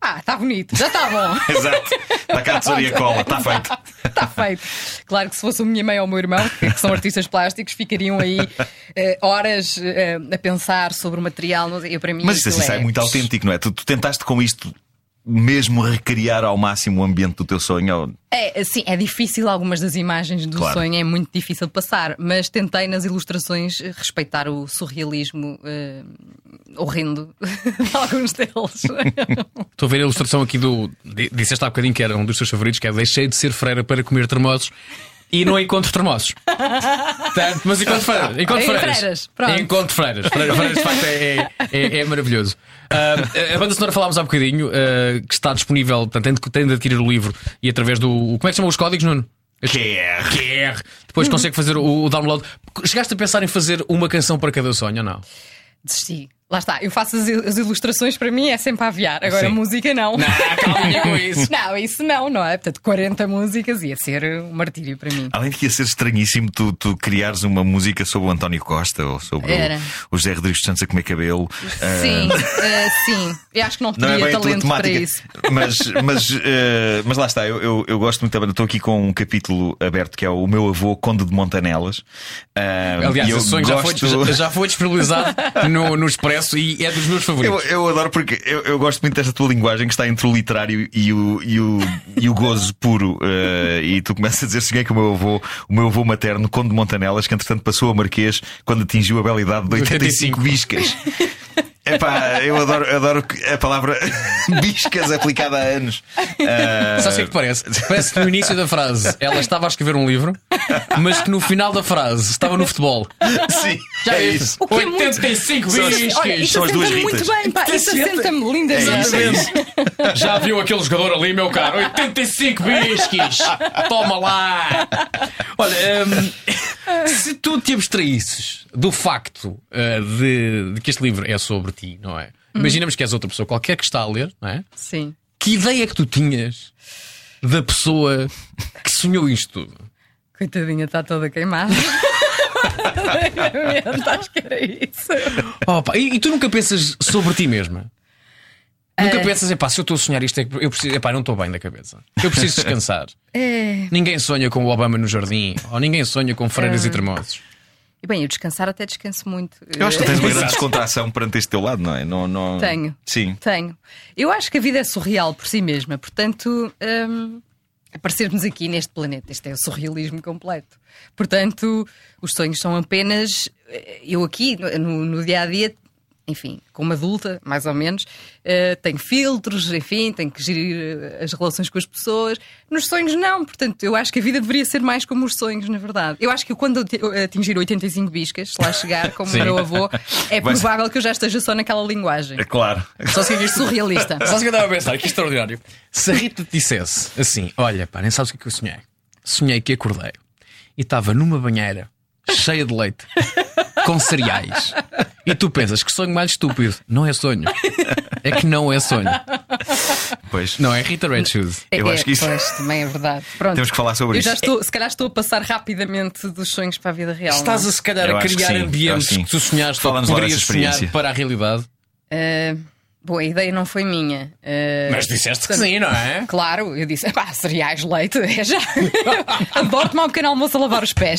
Ah, está bonito, já está bom. Exato. Está cá a tesoura e a cola, está feito. Está feito. Claro que se fosse a minha mãe ou o meu irmão, que são artistas plásticos, ficariam aí uh, horas uh, a pensar sobre o material. Eu, para mim, Mas isto, assim, é... é muito autêntico, não é? Tu, tu tentaste com isto mesmo recriar ao máximo o ambiente do teu sonho? Ou... É, sim, é difícil, algumas das imagens do Claro. sonho é muito difícil de passar, mas tentei nas ilustrações respeitar o surrealismo uh, horrendo de alguns deles. Estou a ver a ilustração aqui do. Disseste há bocadinho que era um dos teus favoritos, que é deixei de ser freira para comer termossos. E não encontro termossos. Tanto, mas encontro freiras. Encontro Em freiras. freiras, pronto. Encontro freiras. Freiras, freiras, de facto, é, é, é maravilhoso. Uh, a banda sonora falámos há bocadinho, uh, que está disponível, portanto, tem de adquirir o livro e através do. Como é que chamam os códigos, Nuno? Q R. Q R. Depois consegue fazer o, o download. Chegaste a pensar em fazer uma canção para cada sonho ou não? Desisti. Lá está, eu faço as, as ilustrações, para mim é sempre a aviar. Agora, Sim. música não. Não, calma com isso. Não, isso não, não é? Portanto, quarenta músicas ia ser um martírio para mim. Além de que ia ser estranhíssimo tu, tu criares uma música sobre o António Costa ou sobre Era. o, o José Rodrigues Santos a comer cabelo. Sim, Ah, uh, sim. Eu acho que não não é teria bem a tua talento para temática, isso. mas, mas, eh, mas lá está, eu, eu, eu gosto muito da banda. Estou aqui com um capítulo aberto que é o meu avô, Conde de Montanelas. Ah, Aliás, e eu esse sonho já, gosto... foi, já, já foi disponibilizado no, no Expresso e é dos meus Eu, favoritos. eu adoro porque eu, eu gosto muito desta tua linguagem que está entre o literário e o, e o, e o gozo puro. Uh, e tu começas a dizer: sonhei com o meu avô, o meu avô materno, Conde de Montanelas, que entretanto passou a Marquês quando atingiu a bela idade de oitenta e cinco biscas. Epá, eu adoro, adoro a palavra biscas aplicada há anos. Uh... Sabe o que é que parece? Parece que no início da frase ela estava a escrever um livro, mas que no final da frase estava no futebol. Sim, Já é isso. isso. O que é muito- oitenta e cinco São as- biscas. Olha, isso São as duas assenta muito Ritas. bem, pá. Isso assenta-me lindamente. É isso, é isso. Já viu aquele jogador ali, meu caro? oitenta e cinco bisquis! Toma lá! Olha, hum, se tu te abstraísses do facto uh, de, de que este livro é sobre ti, não é? Imaginamos que és outra pessoa qualquer que está a ler, não é? Sim. Que ideia é que tu tinhas da pessoa que sonhou isto tudo? Coitadinha, está toda queimada. Acho que era isso. Opa, e, e tu nunca pensas sobre ti mesma? Nunca É. pensas, epá, se eu estou a sonhar isto, é que eu preciso, epá, não estou bem da cabeça. Eu preciso descansar. É. Ninguém sonha com o Obama no jardim, ou ninguém sonha com freiras É. e termossos. E bem, eu descansar até descanso muito. Eu acho que tu tens uma grande Exato. descontração perante este teu lado, não é? Não, não... Tenho. Sim. Tenho. Eu acho que a vida é surreal por si mesma, portanto, hum, aparecermos aqui neste planeta, este é o surrealismo completo. Portanto, os sonhos são apenas. Eu aqui, no, no dia a dia, enfim, como adulta, mais ou menos, uh, tenho filtros, enfim, tenho que gerir uh, as relações com as pessoas. Nos sonhos, não. Portanto, eu acho que a vida deveria ser mais como os sonhos, na verdade. Eu acho que quando eu te- eu atingir oitenta e cinco biscas, se lá chegar, como o Sim. meu avô, é Vai ser- provável que eu já esteja só naquela linguagem. É claro. Só se é isto Surrealista. Só se eu estava a pensar, que extraordinário. Se a Rita te dissesse assim: olha, pá, nem sabes o que é que eu sonhei. Sonhei que acordei e estava numa banheira cheia de leite com cereais. E tu pensas que sonho mais estúpido. Não é sonho. É que não é sonho. Pois. Não é Rita Red Shoes. Eu É, acho que isso- Pois, também é verdade. Pronto. Temos que falar sobre eu isso. Já estou, se calhar estou a passar rapidamente dos sonhos para a vida real. Estás não a se calhar Eu a acho que criar sim, eu ambientes acho que que tu sonhaste ou Fala-nos que lá poderias dessa sonhar experiência. para a realidade. é? Uh, Bom, a ideia não foi minha. Uh, Mas disseste que sim, não é? Claro, eu disse, pá, cereais, leite, é já. Adoro tomar um pequeno almoço a lavar os pés.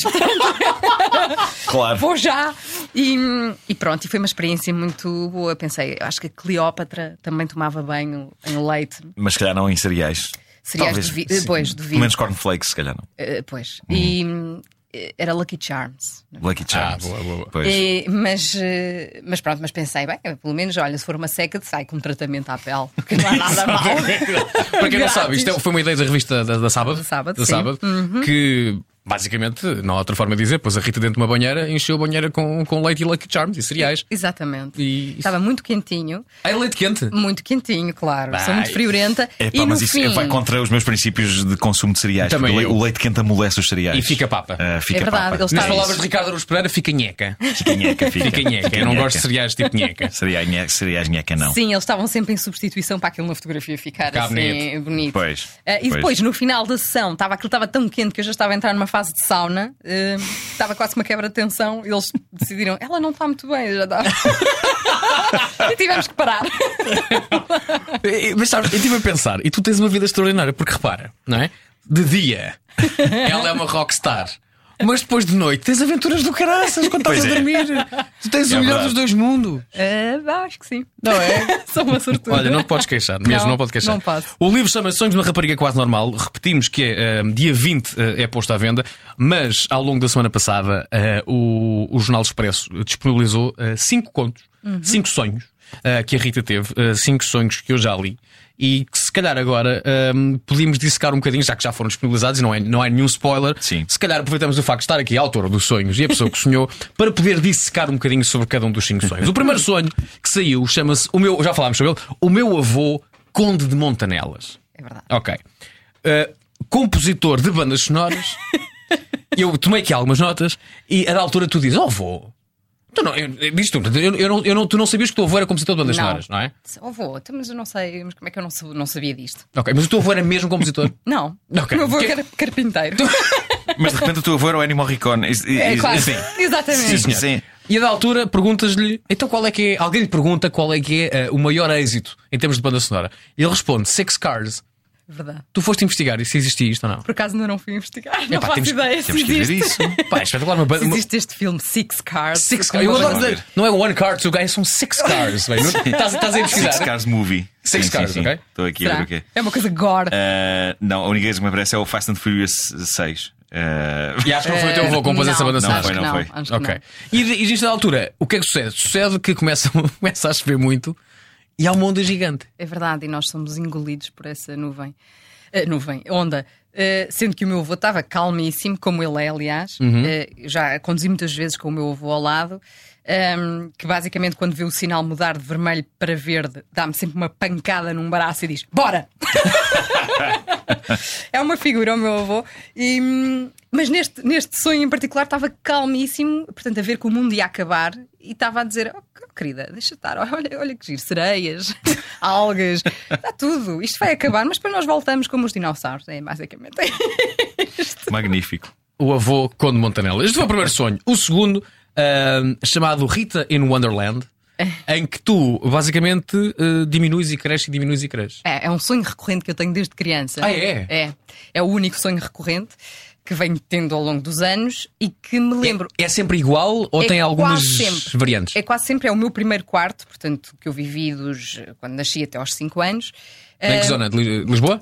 Claro. Vou já. E, e pronto, e foi uma experiência muito boa. Pensei, acho que a Cleópatra também tomava banho em leite. Mas se calhar não em cereais. Cereais Talvez, de vi- sim. pois, Pelo duvido. menos cornflakes, se calhar não. Uh, pois. E hum, era Lucky Charms. Lucky Charms. Ah, boa, boa, boa. Pois. E, mas, eh, mas pronto, mas pensei, bem, pelo menos, olha, se for uma seca, sai com tratamento à pele, porque não há nada mal. Para quem não sabe, isto é- foi uma ideia da revista da, da Sábado, Da Sábado, da sim. Sábado que basicamente, não há outra forma de dizer, pôs a Rita dentro de uma banheira, encheu a banheira com, com leite e Lucky Charms e cereais. Exatamente. E- Estava muito quentinho, Ah, é leite quente? muito quentinho, claro. Sou Vai. muito friorenta. É e pá, no mas isso fim, vai contra os meus princípios de consumo de cereais. Também porque o eu. le- o leite quente amolece os cereais. E fica papa. Ah, fica É verdade, papa. eles Nas É palavras isso. de Ricardo Aruz Pereira, fica nheca. Fica nheca, fica. Fica nheca. Eu não gosto de cereais tipo nheca. Cereais nheca, cereais nheca não. Sim, eles estavam sempre em substituição para aquilo na fotografia ficar Ficar assim bonito. bonito. Pois, Ah, e pois. depois, no final da sessão, estava, aquilo estava tão quente que eu já estava a entrar numa fase de sauna, uh, estava quase uma quebra de tensão. Eles decidiram, ela não está muito bem, já está. E tivemos que parar. Mas sabes, eu estive a pensar, e tu tens uma vida extraordinária, porque repara, não é? De dia, ela é uma rockstar. Mas depois de noite tens aventuras do caraças quando estás Pois a é. dormir. Tu tens É o melhor verdade. dos dois mundos. Uh, acho que sim. Não é? Sou uma sortuda. Olha, não te podes queixar, mesmo não, Não, pode queixar. não posso. O livro chama-se Sonhos de uma Rapariga Quase Normal. Repetimos que é uh, dia vinte uh, é posto à venda, mas ao longo da semana passada uh, o, o Jornal Expresso disponibilizou uh, cinco contos, Uhum. cinco sonhos uh, que a Rita teve, uh, cinco sonhos que eu já li. E que se calhar agora um, podíamos dissecar um bocadinho, já que já foram disponibilizados e não é, não é nenhum spoiler. Sim. Se calhar aproveitamos o facto de estar aqui a autora dos sonhos e a pessoa que sonhou para poder dissecar um bocadinho sobre cada um dos cinco sonhos. O primeiro sonho que saiu chama-se, o meu, já falámos sobre ele, o meu avô Conde de Montanelas. É verdade. Ok. Uh, compositor de bandas sonoras. Eu tomei aqui algumas notas e a da altura tu dizes, oh avô. Tu não, eu, diz tu, eu, eu não, eu não, tu não sabias que o teu avô era compositor de bandas sonoras, não é? Oh, vou, então, mas eu não sei, mas como é que eu não, sab- não sabia disto? Ok, mas o teu avô era mesmo compositor? Não. Ok. O meu avô Que- era carpinteiro. Mas de repente o teu avô era o Ennio Morricone. Isso- É isso- quase. sim. Exatamente. Sim, senhor. Sim. E a da altura perguntas-lhe, então qual é que é, alguém lhe pergunta qual é que é uh, o maior êxito em termos de banda sonora. E ele responde, Six Cars. Verdade. Tu foste investigar se existia isto ou não? Por acaso ainda não fui investigar. Não Epá, faço temos- ideia se Temos que ver existe. isso. Pá, é espetacular. Uma, Se uma, existe este filme Six Cars. six com Cars. Eu uma adoro Vamos dizer, ver. não é one car, two guys, são Six Cars. Bem, não- estás, estás a investigar. Six Cars Movie. Six Sim, Cars, sim, sim. ok. Estou aqui a ver Será? o quê. É uma coisa gore. Uh, não, a única coisa que me aparece é o Fast and Furious seis. Uh, E acho que não foi o teu avô que compôs Não, essa banda não sonora. foi, acho que não foi. acho que Ok. não. E, de- e disto da altura, o que é que sucede? Sucede que começa, começa a chover muito e há uma onda gigante. É verdade, e nós somos engolidos por essa nuvem. Uh, nuvem, onda. Uh, sendo que o meu avô estava calmíssimo, como ele é, aliás. Uhum. Uh, já conduzi muitas vezes com o meu avô ao lado. Um, que basicamente, quando vê o sinal mudar de vermelho para verde, dá-me sempre uma pancada num braço e diz: bora! É uma figura, o meu avô. E, hum, mas neste, neste sonho em particular estava calmíssimo, portanto, a ver que o mundo ia acabar e estava a dizer: oh, querida, deixa estar, olha, olha que giro, sereias, algas, está tudo, isto vai acabar, mas depois nós voltamos como os dinossauros. É basicamente. magnífico. O avô Conde Montanella. Este foi o primeiro sonho. O segundo, ahm, chamado Rita in Wonderland, em que tu basicamente uh, diminuis e cresces e diminuis e cresces. É, é um sonho recorrente que eu tenho desde criança. Ah, é? É. É o único sonho recorrente que venho tendo ao longo dos anos e que me lembro. É sempre igual ou É tem algumas quase sempre. variantes? É quase sempre, é o meu primeiro quarto, portanto, que eu vivi dos, quando nasci até aos cinco anos. Em que Ah, zona? De Li- Lisboa?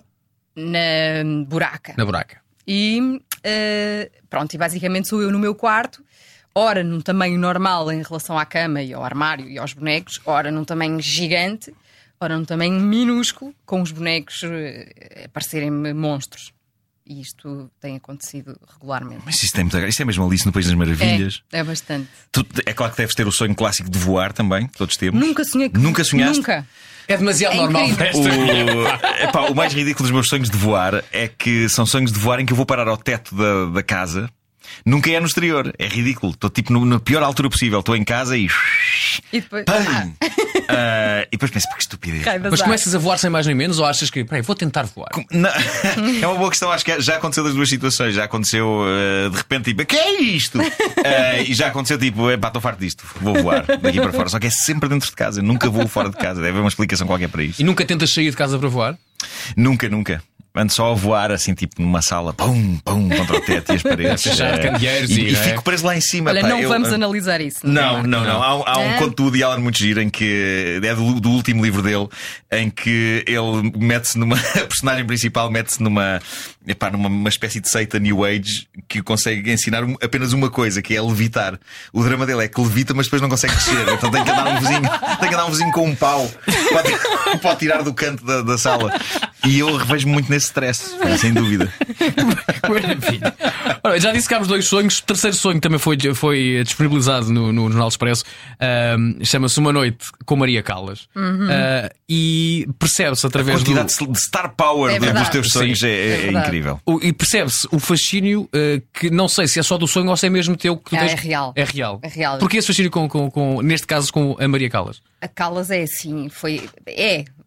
Na Buraca. Na Buraca. E ah, pronto, e basicamente sou eu no meu quarto, ora num tamanho normal em relação à cama e ao armário e aos bonecos, ora num tamanho gigante, ora num tamanho minúsculo, com os bonecos eh, a parecerem-me monstros. E isto tem acontecido regularmente. Mas isso, tem muita... isso é mesmo Alice no País das Maravilhas. É, é bastante. Tu- é claro que deves ter o sonho clássico de voar também, todos temos. Nunca sonhei que. Nunca sonhaste? Nunca. É demasiado É normal incrível. esta. O... Epá, o mais ridículo dos meus sonhos de voar é que são sonhos de voar em que eu vou parar ao teto da, da casa. Nunca é no exterior, é ridículo. Estou tipo no- na pior altura possível. Estou em casa e. E depois. Pam! Ah, e depois penso, que estupidez. Raio de Mas azar. começas a voar sem mais nem menos ou achas que, peraí, vou tentar voar? Não, é uma boa questão, acho que já aconteceu das duas situações. Já aconteceu uh, de repente, tipo, que é isto? Uh, e já aconteceu, tipo, epá, estou farto disto, vou voar daqui para fora. Só que é sempre dentro de casa, eu nunca vou fora de casa. Deve haver uma explicação qualquer para isso. E nunca tentas sair de casa para voar? Nunca, nunca. Ando só a voar assim, tipo, numa sala, pum, pum, contra o teto e as paredes. Fechar de Eh, candeeiros e, e, e não é? fico preso lá em cima. Olha, pá, não eu- vamos analisar isso. Não, é? não, não. Há, um- há um É? conto do Alan muito giro em que é do, do último livro dele, em que ele mete-se numa. A personagem principal mete-se numa. Epá, numa uma espécie de seita New Age que o consegue ensinar um- apenas uma coisa, que é levitar. O drama dele é que levita, mas depois não consegue descer. Então tem que andar um vizinho, tem que andar um vizinho com um pau para, para tirar do canto da, da sala. E eu revejo-me muito nesse stress, sem dúvida. Maravilha. Ora, já dissecámos dois sonhos. O terceiro sonho também foi, foi disponibilizado no, no Jornal Expresso. Ahm, Chama-se Uma Noite com Maria Callas. Ah, e percebe-se A através do. quantidade de star power É do- dos verdade. teus sonhos Sim. é, é- É é verdade. incrível. O- E percebe-se o fascínio uh, que não sei se é só do sonho ou se é mesmo teu que tu Ah, tens. é real. É real. É real. Porque esse fascínio com, com, com, neste caso, com a Maria Callas? A Callas é assim, foi. É.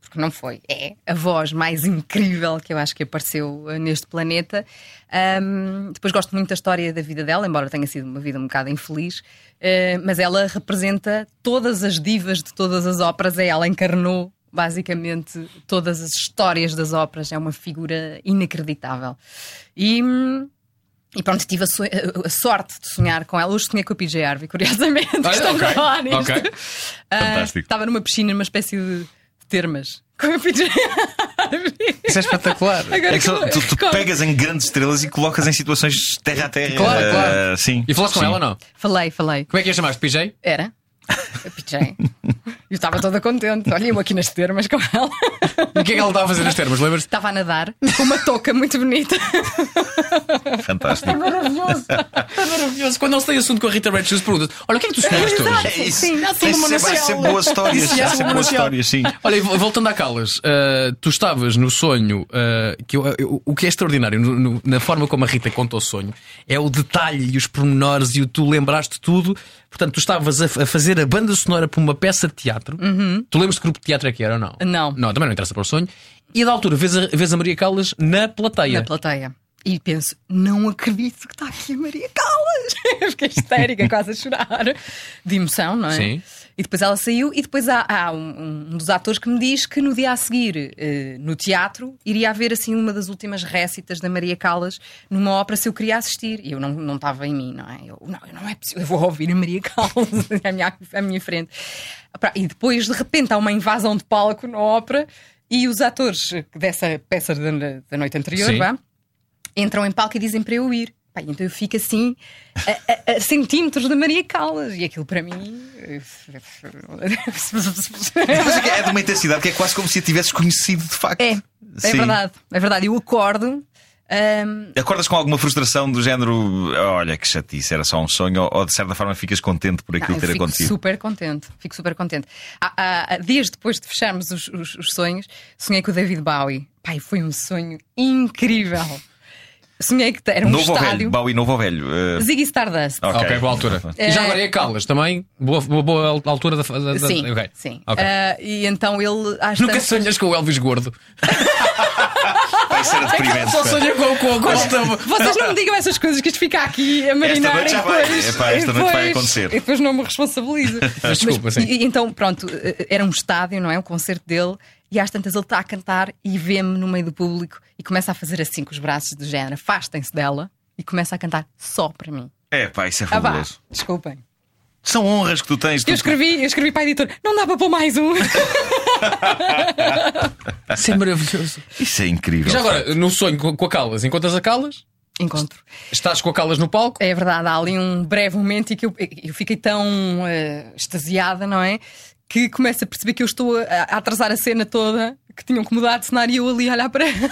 porque não foi, é a voz mais incrível que eu acho que apareceu uh, neste planeta. Um, depois gosto muito da história da vida dela, embora tenha sido uma vida um bocado infeliz, uh, mas ela representa todas as divas de todas as óperas, é ela encarnou basicamente todas as histórias das óperas, é uma figura inacreditável. E... E pronto, tive a, so a sorte de sonhar com ela. Hoje sonhei com a P J Harvey, curiosamente. Ah, Estamos okay. a falar nisto. Okay. Uh, Fantástico. Estava numa piscina, numa espécie de termas, com a P J Harvey. Isso é espetacular. Agora, É que só- como- tu, tu como- pegas em grandes estrelas e colocas em situações terra a terra. Claro, Eh, claro. Sim. E falaste com sim. ela ou não? Falei, falei. Como é que a chamaste? P J? Era. A P J. Eu estava toda contente. Olha, eu aqui nas termas com ela. E o que é que ela estava a fazer nas termas? Lembras-te? Estava a nadar com uma touca muito bonita. Fantástico. Maravilhoso. É maravilhoso. Quando não se tem assunto com a Rita Red Shoes, pergunta: olha, o que é que tu sonhaste hoje? É isso. Sim, Tem sempre, vai ser boas histórias. Isso, Vai é ser uma boas noção. histórias, sim. Olha, e voltando a Calas, uh, tu estavas no sonho, uh, que eu, eu- o que é extraordinário no- no- na forma como a Rita conta o sonho é o detalhe e os pormenores e o tu lembraste tudo. Portanto, tu estavas a, a fazer a banda sonora para uma peça de teatro. Tu lembras de que grupo de teatro é que era ou não? Não. Não, também não interessa para o sonho. E a da altura vês a, vês a Maria Callas na plateia. Na plateia. E penso, não acredito que está aqui a Maria Callas. Fiquei histérica, quase a chorar. De emoção, não é? Sim. E depois ela saiu e depois há, há um, um dos atores que me diz que no dia a seguir, eh, no teatro, iria haver assim uma das últimas récitas da Maria Callas numa ópera se eu queria assistir. E eu não, não estava em mim, não é? Eu, não, não é possível, eu vou ouvir a Maria Callas à minha, à minha frente. E depois, de repente, há uma invasão de palco na ópera e os atores dessa peça da, da noite anterior, Sim. vá, entram em palco e dizem para eu ir. Pá, então eu fico assim a, a- a centímetros da Maria Callas. E aquilo para mim. Mas é que é de uma intensidade que é quase como se a tivesses conhecido de facto. É, é Sim. verdade. É verdade. Eu acordo. hum, Acordas com alguma frustração do género, olha que chatice, era só um sonho, ou, ou de certa forma ficas contente por aquilo não, eu ter fico acontecido? super contente. Fico super contente. Há, há- há dias depois de fecharmos os, os- os sonhos, sonhei com o David Bowie. Pai, foi um sonho incrível. Sonhei que era um Novo ou velho? estádio. Bowie novo ou velho? Eh, Ziggy Stardust. Ok. Ok, boa altura. E já agora é a Callas também? Boa, boa, boa altura da. da, da Sim, ok. sim. Ok. Ah, e então ele às Nunca tantas- sonhas com o Elvis gordo. Vai ser deprimente. Só pá. sonha com, com, com esta. Vocês não me digam essas coisas que isto fica aqui a marinar. noite já e vai. depois, Epá, esta e noite vai depois- acontecer. E depois não me responsabilizo. Mas desculpa, sim. e, e então, pronto, era um estádio, não é? Um concerto dele. E às tantas ele está a cantar e vê-me no meio do público e começa a fazer assim com os braços do género. Afastem-se dela e começa a cantar só para mim. É pá, isso é Ah, vá, fabuloso. desculpem. São honras que tu tens. Eu tu- escrevi, eu escrevi para a editora: não dá para pôr mais um. Isso é maravilhoso. Isso é incrível. E já agora, no sonho com com a Callas, encontras a Callas? Encontro. Estás com a Callas no palco? É verdade, há ali um breve momento em que eu, eu fiquei tão eh, extasiada, não é? Que começo a perceber que eu estou a, a atrasar a cena toda, que tinham que mudar de cenário e eu ali a olhar para ela.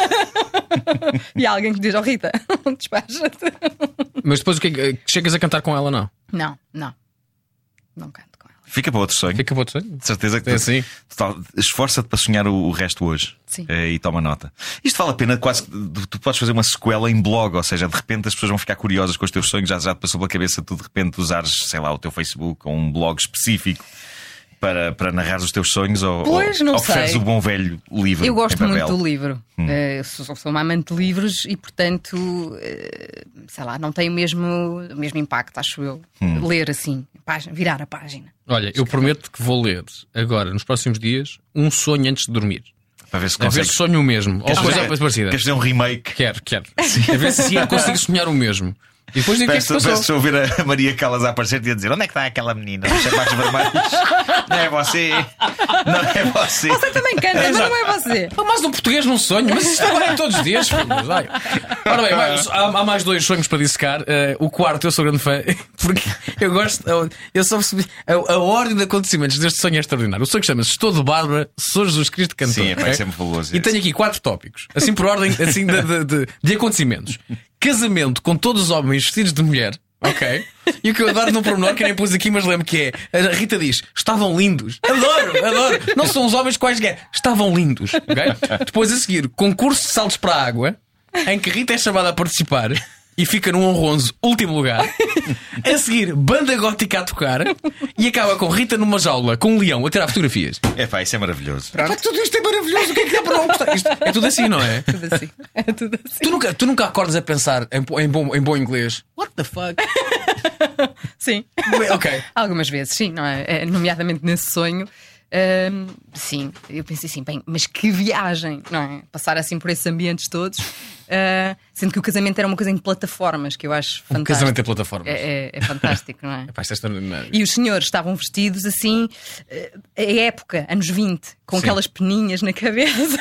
E há alguém que diz: oh Rita, despacha-te. Mas depois o que é que- chegas a cantar com ela, não? Não, não. Não canto com ela. Fica para outro sonho. Fica para outro sonho? De certeza que É tu, assim. tu tal- esforça-te para sonhar o, o resto hoje. Sim. Eh, e toma nota. Isto vale a pena, quase. Tu, tu podes fazer uma sequela em blog, ou seja, de repente as pessoas vão ficar curiosas com os teus sonhos. Já, já te passou pela cabeça tu de repente usares, sei lá, o teu Facebook ou um blog específico para, para narrar os teus sonhos, ou, Pois, ou, não ou preferes sei. o bom velho livro? Eu gosto em papel? muito do livro. Hum. Eh, eu sou, sou uma amante de livros e, portanto, eh, sei lá, não tem o mesmo, o mesmo impacto, acho eu. Hum. Ler assim, página, virar a página. Olha, eu prometo que vou ler agora, nos próximos dias, um sonho antes de dormir. Para ver se A ver consegues. se sonho o mesmo. Ou Queres coisa fazer- parecida. Queres fazer um remake? Quero, quero. A ver se eu consigo sonhar o mesmo. E depois digo o que é que se Peço passou. a ouvir a Maria Callas a aparecer e a dizer: onde é que está aquela menina? Os sapatos vermelhos. Não é você. Não é você. Você também canta, mas não é você. Ah, mais um português num sonho, mas isto agora é todos os dias. filhos, vai. Ora bem, mais- há, há mais dois sonhos para dissecar. Eh, o quarto, eu sou grande fã, porque eu gosto. Eu só percebi. A, a ordem de acontecimentos deste sonho é extraordinário. O sonho chama-se Estou de Bárbara, sou Jesus Cristo cantor. Sim, é, pá, ok? é sempre fabuloso E esse. tenho aqui quatro tópicos, assim por ordem assim, de, de, de, de acontecimentos: casamento com todos os homens vestidos de mulher. Ok? E o que eu adoro no pormenor, que nem pus aqui, mas lembro que é: a Rita diz, estavam lindos. Adoro, adoro. Não são os homens quaisquer, estavam lindos. Ok? Depois a seguir, concurso de saltos para a água, em que Rita é chamada a participar. e fica num honroso último lugar. A seguir, banda gótica a tocar e acaba com Rita numa jaula com um leão a tirar fotografias. É pá, isso é maravilhoso. Pá, tudo isto é maravilhoso. O que é que dá para não gostar? Isto é tudo assim, não é? Tudo assim. É tudo assim. Tu nunca, tu nunca acordas a pensar em, em, bom, em bom inglês. What the fuck? Sim. Ok. Algumas vezes, sim, não é? É, nomeadamente nesse sonho. hum, sim, eu pensei assim, bem, mas que viagem, não é? Passar assim por esses ambientes todos. Uh, sendo que o casamento era uma coisa em plataformas, que eu acho Um fantástico. casamento em plataformas. É, é, é fantástico, não é? Epá, isto é extraordinário. E os senhores estavam vestidos assim, eh, a época, anos vinte, com Sim. aquelas peninhas na cabeça.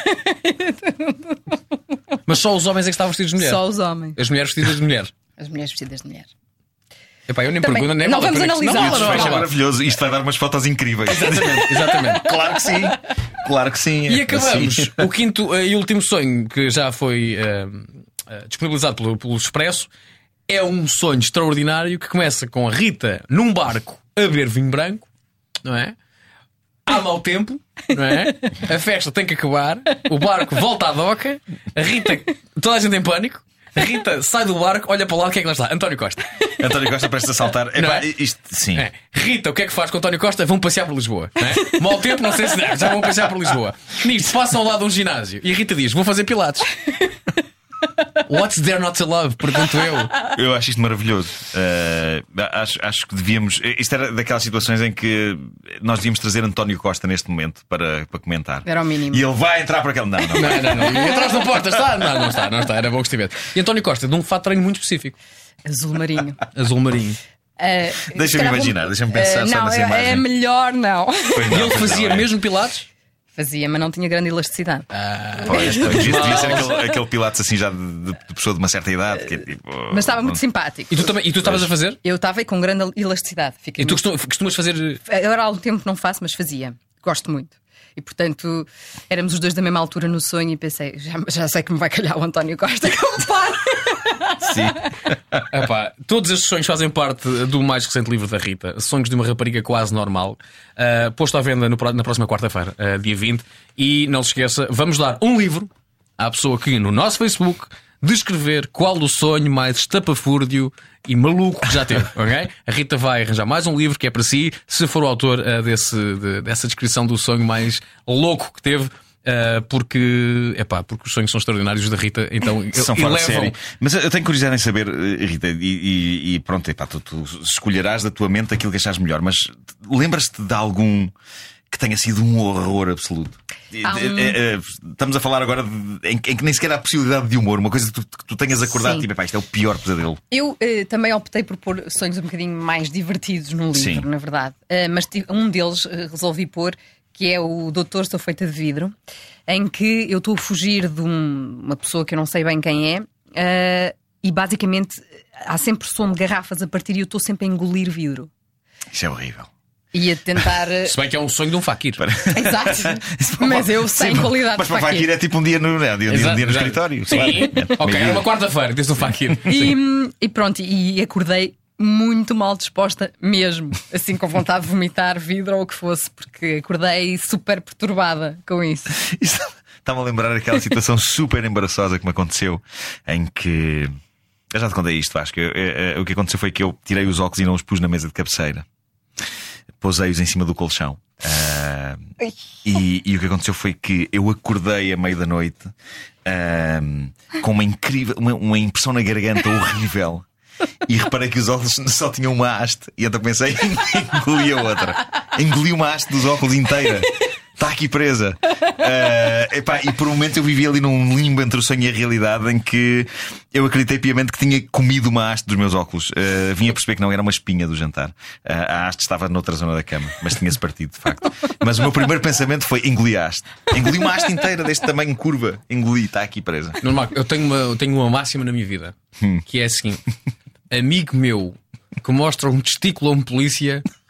Mas só os homens é que estavam vestidos de mulher. Só os homens. As mulheres vestidas de mulher. As mulheres vestidas de mulher. Epá, eu nem Também, pergunto, nem não vale a vamos pena que- analisar. Não, O não, desfecho não, é não. maravilhoso. Isto vai dar umas fotos incríveis. Exatamente, exatamente. Claro que sim. Claro que sim. E É acabamos assim. o quinto eh, e último sonho que já foi eh, eh, disponibilizado pelo, pelo Expresso. É um sonho extraordinário que começa com a Rita num barco a beber vinho branco, não é? Há mau tempo, não é? A festa tem que acabar, o barco volta à doca, a Rita, toda a gente em pânico. A Rita sai do barco, olha para lá, o que é que lá está? António Costa. António Costa presta a saltar. Epá, Não é? isto, sim. É. Rita, o que é que faz com António Costa? Vão passear por Lisboa. Não é? Mau tempo, não sei se deve, já vão passear por Lisboa. Nisto, passam ao lado de um ginásio e a Rita diz: vou fazer pilates. What's there not to love? Pergunto eu. Eu acho isto maravilhoso. Uh, acho, acho que devíamos. Isto era daquelas situações em que nós devíamos trazer António Costa neste momento para, para comentar. Era o mínimo. E ele vai entrar por aquele. Não, não. Não, não, não. E atrás da porta está? Não, não está, não está. Era bom que estivesse. E António Costa, de um fato de treino muito específico. Azul marinho. Azul marinho. Uh, se Deixa-me calhar imaginar, deixa-me pensar uh, só não, nessa é, imagem. é melhor não. Pois E não, ele pois fazia não, é. mesmo pilates? Fazia, mas não tinha grande elasticidade. Pois, pois, devia, devia ser aquele, aquele pilates assim já de, de pessoa de uma certa idade. Que é tipo, Mas estava muito simpático. E tu também, e tu estavas a fazer? Eu estava com grande elasticidade. Fiquei E tu muito- costumas, costumas fazer. Agora há algum tempo não faço, mas fazia. Gosto muito. E portanto, éramos os dois da mesma altura no sonho e pensei, já, já sei que me vai calhar o António Costa como par. Sim. Epá, todos estes sonhos fazem parte do mais recente livro da Rita, Sonhos de uma Rapariga Quase Normal, uh, posto à venda no, na próxima quarta-feira, uh, dia vinte. E não se esqueça, vamos dar um livro à pessoa que no nosso Facebook descrever qual o sonho mais estapafúrdio e maluco que já teve, ok? A Rita vai arranjar mais um livro que é para si, se for o autor uh, desse, de, dessa descrição do sonho mais louco que teve. Uh, porque, epá, porque os sonhos são extraordinários da Rita, então São e fora de levam. série. Mas eu tenho curiosidade em saber, eh, Rita, e, e- e pronto, epá, tu, tu escolherás da tua mente aquilo que achares melhor, mas lembras-te de algum que tenha sido um horror absoluto? Há um- Eh, eh, eh, Estamos a falar agora de- em, em que nem sequer há possibilidade de humor, uma coisa que tu, que tu tenhas acordado, Sim. tipo, epá, isto é o pior pesadelo. Eu eh, também optei por pôr sonhos um bocadinho mais divertidos num livro, Sim. na verdade. Eh, mas tive- um deles eh, resolvi pôr, que é o Doutor Estou Feita de Vidro, em que eu estou a fugir de um- uma pessoa que eu não sei bem quem é, eh, e basicamente há sempre som de garrafas a partir e eu estou sempre a engolir vidro. Isso é horrível. E a tentar. eh, Se bem que é um sonho de um faquir. Exato. Mas eu sem Sim, qualidade Mas de para o faquir. Fakir é tipo um dia no, né, um dia, um dia, um dia no Exato, escritório. Sim. claro. Ok, Meio-dia. era uma quarta-feira, disse um faquir. E, e pronto, e acordei muito mal disposta mesmo, assim com vontade de vomitar vidro ou o que fosse, porque acordei super perturbada com isso. Isto está-me a lembrar aquela situação super embaraçosa que me aconteceu, em que eu já te contei isto, acho que eh, eh, o que aconteceu foi que eu tirei os óculos e não os pus na mesa de cabeceira, posei-os em cima do colchão. Ah, e, e o que aconteceu foi que eu acordei à meia da noite ah, com uma incrível, uma, uma impressão na garganta horrível. E reparei que os óculos só tinham uma haste. E então pensei, engoli a outra. Engoli uma haste dos óculos inteira. Está aqui presa. Uh, epá, e por um momento eu vivi ali num limbo entre o sonho e a realidade, em que eu acreditei piamente que tinha comido uma haste dos meus óculos. Uh, vim a perceber que não era uma espinha do jantar. Uh, a haste estava noutra zona da cama, mas tinha-se partido, de facto. Mas o meu primeiro pensamento foi engoli a haste. Engoli uma haste inteira deste tamanho, curva. Engoli, está aqui presa. Nuno Marco, eu tenho uma, eu tenho uma máxima na minha vida, que é a seguinte: amigo meu que mostra um testículo a um polícia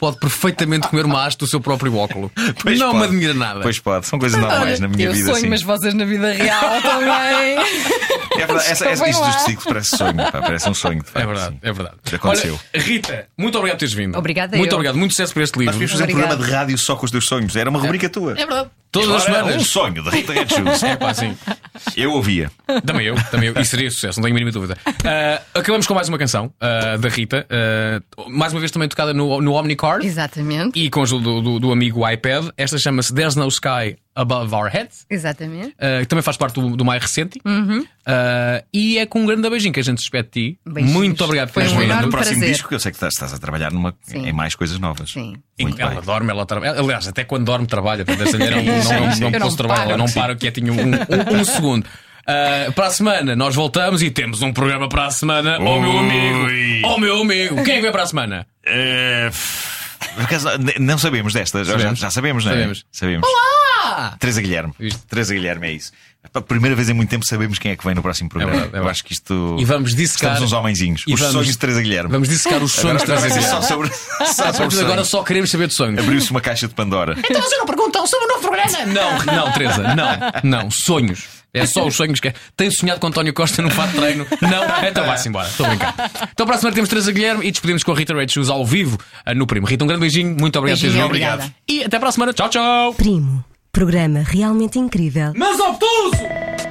pode perfeitamente comer uma haste do seu próprio óculo. Pois não pode. me admira nada. Pois pode, são coisas normais na minha eu vida. sonho, Assim. mas vocês na vida real também. É verdade, essa, essa, Desculpem isto lá. dos testículos parece sonho, pá, parece um sonho. De facto, É verdade, sim. é verdade. Já aconteceu. Olha, Rita, muito obrigado por teres vindo. Obrigada Muito eu. obrigado, muito sucesso por este livro. Nós podíamos fazer um Obrigada. programa de rádio só com os teus sonhos. Era uma rubrica tua. É verdade. Todas as Ora, semanas. um sonho de Rita Red Shoes. É pá, sim. Eu ouvia. Também eu, também eu. E seria sucesso, não tenho a mínima dúvida. Ah, acabamos com mais uma canção ah, da Rita, ah, mais uma vez também tocada no, no Omnicard Exatamente. e com ajuda do, do, do amigo iPad. Esta chama-se There's No Sky Above Our Heads, Exatamente. ah, que também faz parte do, do mais recente. Ah, e é com um grande beijinho que a gente se despede de ti. Beijinhos. Muito obrigado por Foi teres um vindo. enorme No próximo prazer. disco, eu sei que estás, estás a trabalhar numa, Sim. em mais coisas novas. Sim. Muito Ela bem. dorme, ela trabalha. Aliás, até quando dorme, trabalha. Portanto, essa mulher não, não, não, não, Eu não posso trabalhar, paro. ela não para quietinho um, um, um segundo. Ah, para a semana nós voltamos e temos um programa para a semana. Oh meu Ui. amigo! Oh meu amigo! Quem é que vem para a semana? Eh, f- por acaso, n- não sabemos desta. Já- Sabemos. Já, já sabemos, não é? Sabemos. Sabemos. Ah! Teresa Guilherme. Viste? Teresa Guilherme, é isso. Pela primeira vez em muito tempo sabemos quem é que vem no próximo programa. verdade, é Eu verdade. acho que isto. E vamos dissecar. Estamos uns homenzinhos. E Os vamos- sonhos de Teresa Guilherme. Vamos dissecar os sonhos de Agora Teresa vai ser só Guilherme. sobre, só A sobre partir de agora sonhos. só queremos saber de sonhos. Abriu-se uma caixa de Pandora. Então você não perguntam sobre o novo programa? Não, não, Teresa, não, não, sonhos. É só os sonhos que é. Tenho sonhado com António Costa num fato de treino. Não, então vai-se embora. Estou a brincar. Então para a semana temos Teresa Guilherme e despedimos com a Rita Red Shoes ao vivo ah, no Primo. Rita, um grande beijinho. Muito obrigado por teres Beijinho, vindo. obrigada. E até para a semana. Tchau, tchau. Primo. Programa realmente incrível. Mas obtuso!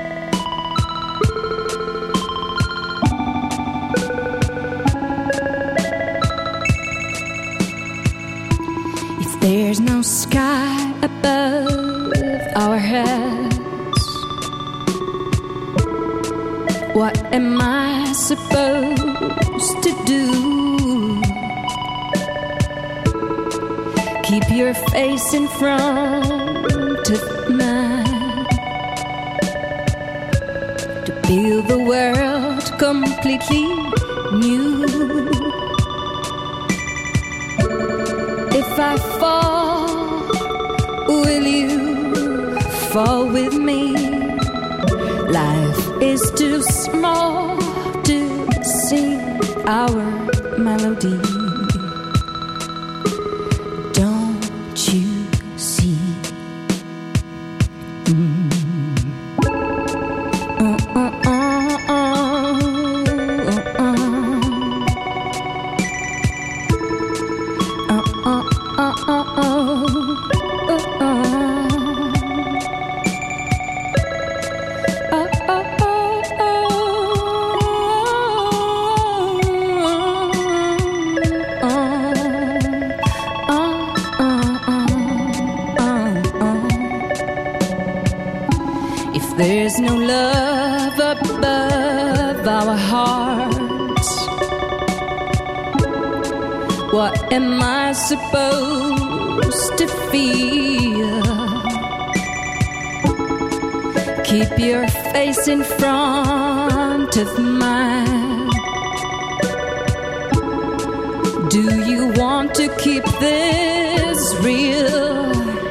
If there's no sky above our heads, what am I supposed to do? Keep your face in front of mine to feel the world completely new. If I fall, will you fall with me? Life is too small to sing our melody. Don't you see? Mm. Uh, uh, uh, uh, uh, uh. If there's no love above our hearts, what am I supposed to feel? Keep your face in front of mine. Do you want to keep this real?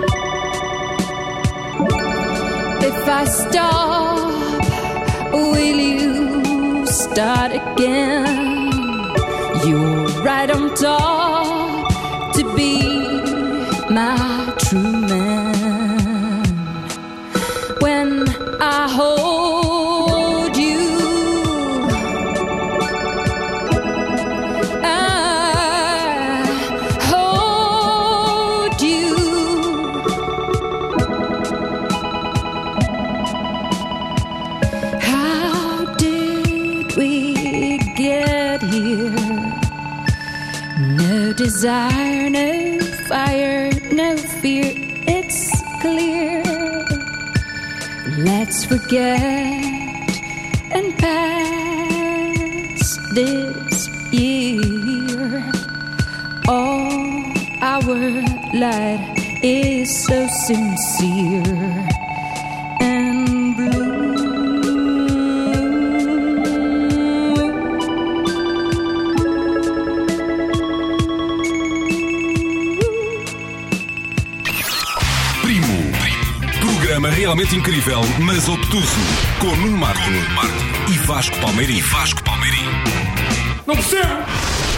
If I stop, will you start again? You're right on top to be my true man. When I hold you, I hold you. How did we get here? No desire, no fire, no fear, it's clear. Let's forget and pass this year. All our light is so sincere and blue. Primo. Programa realmente incrível, mas obtuso. Com Nuno Marco e Vasco Palmeirim. Vasco Palmeirim. Não percebo!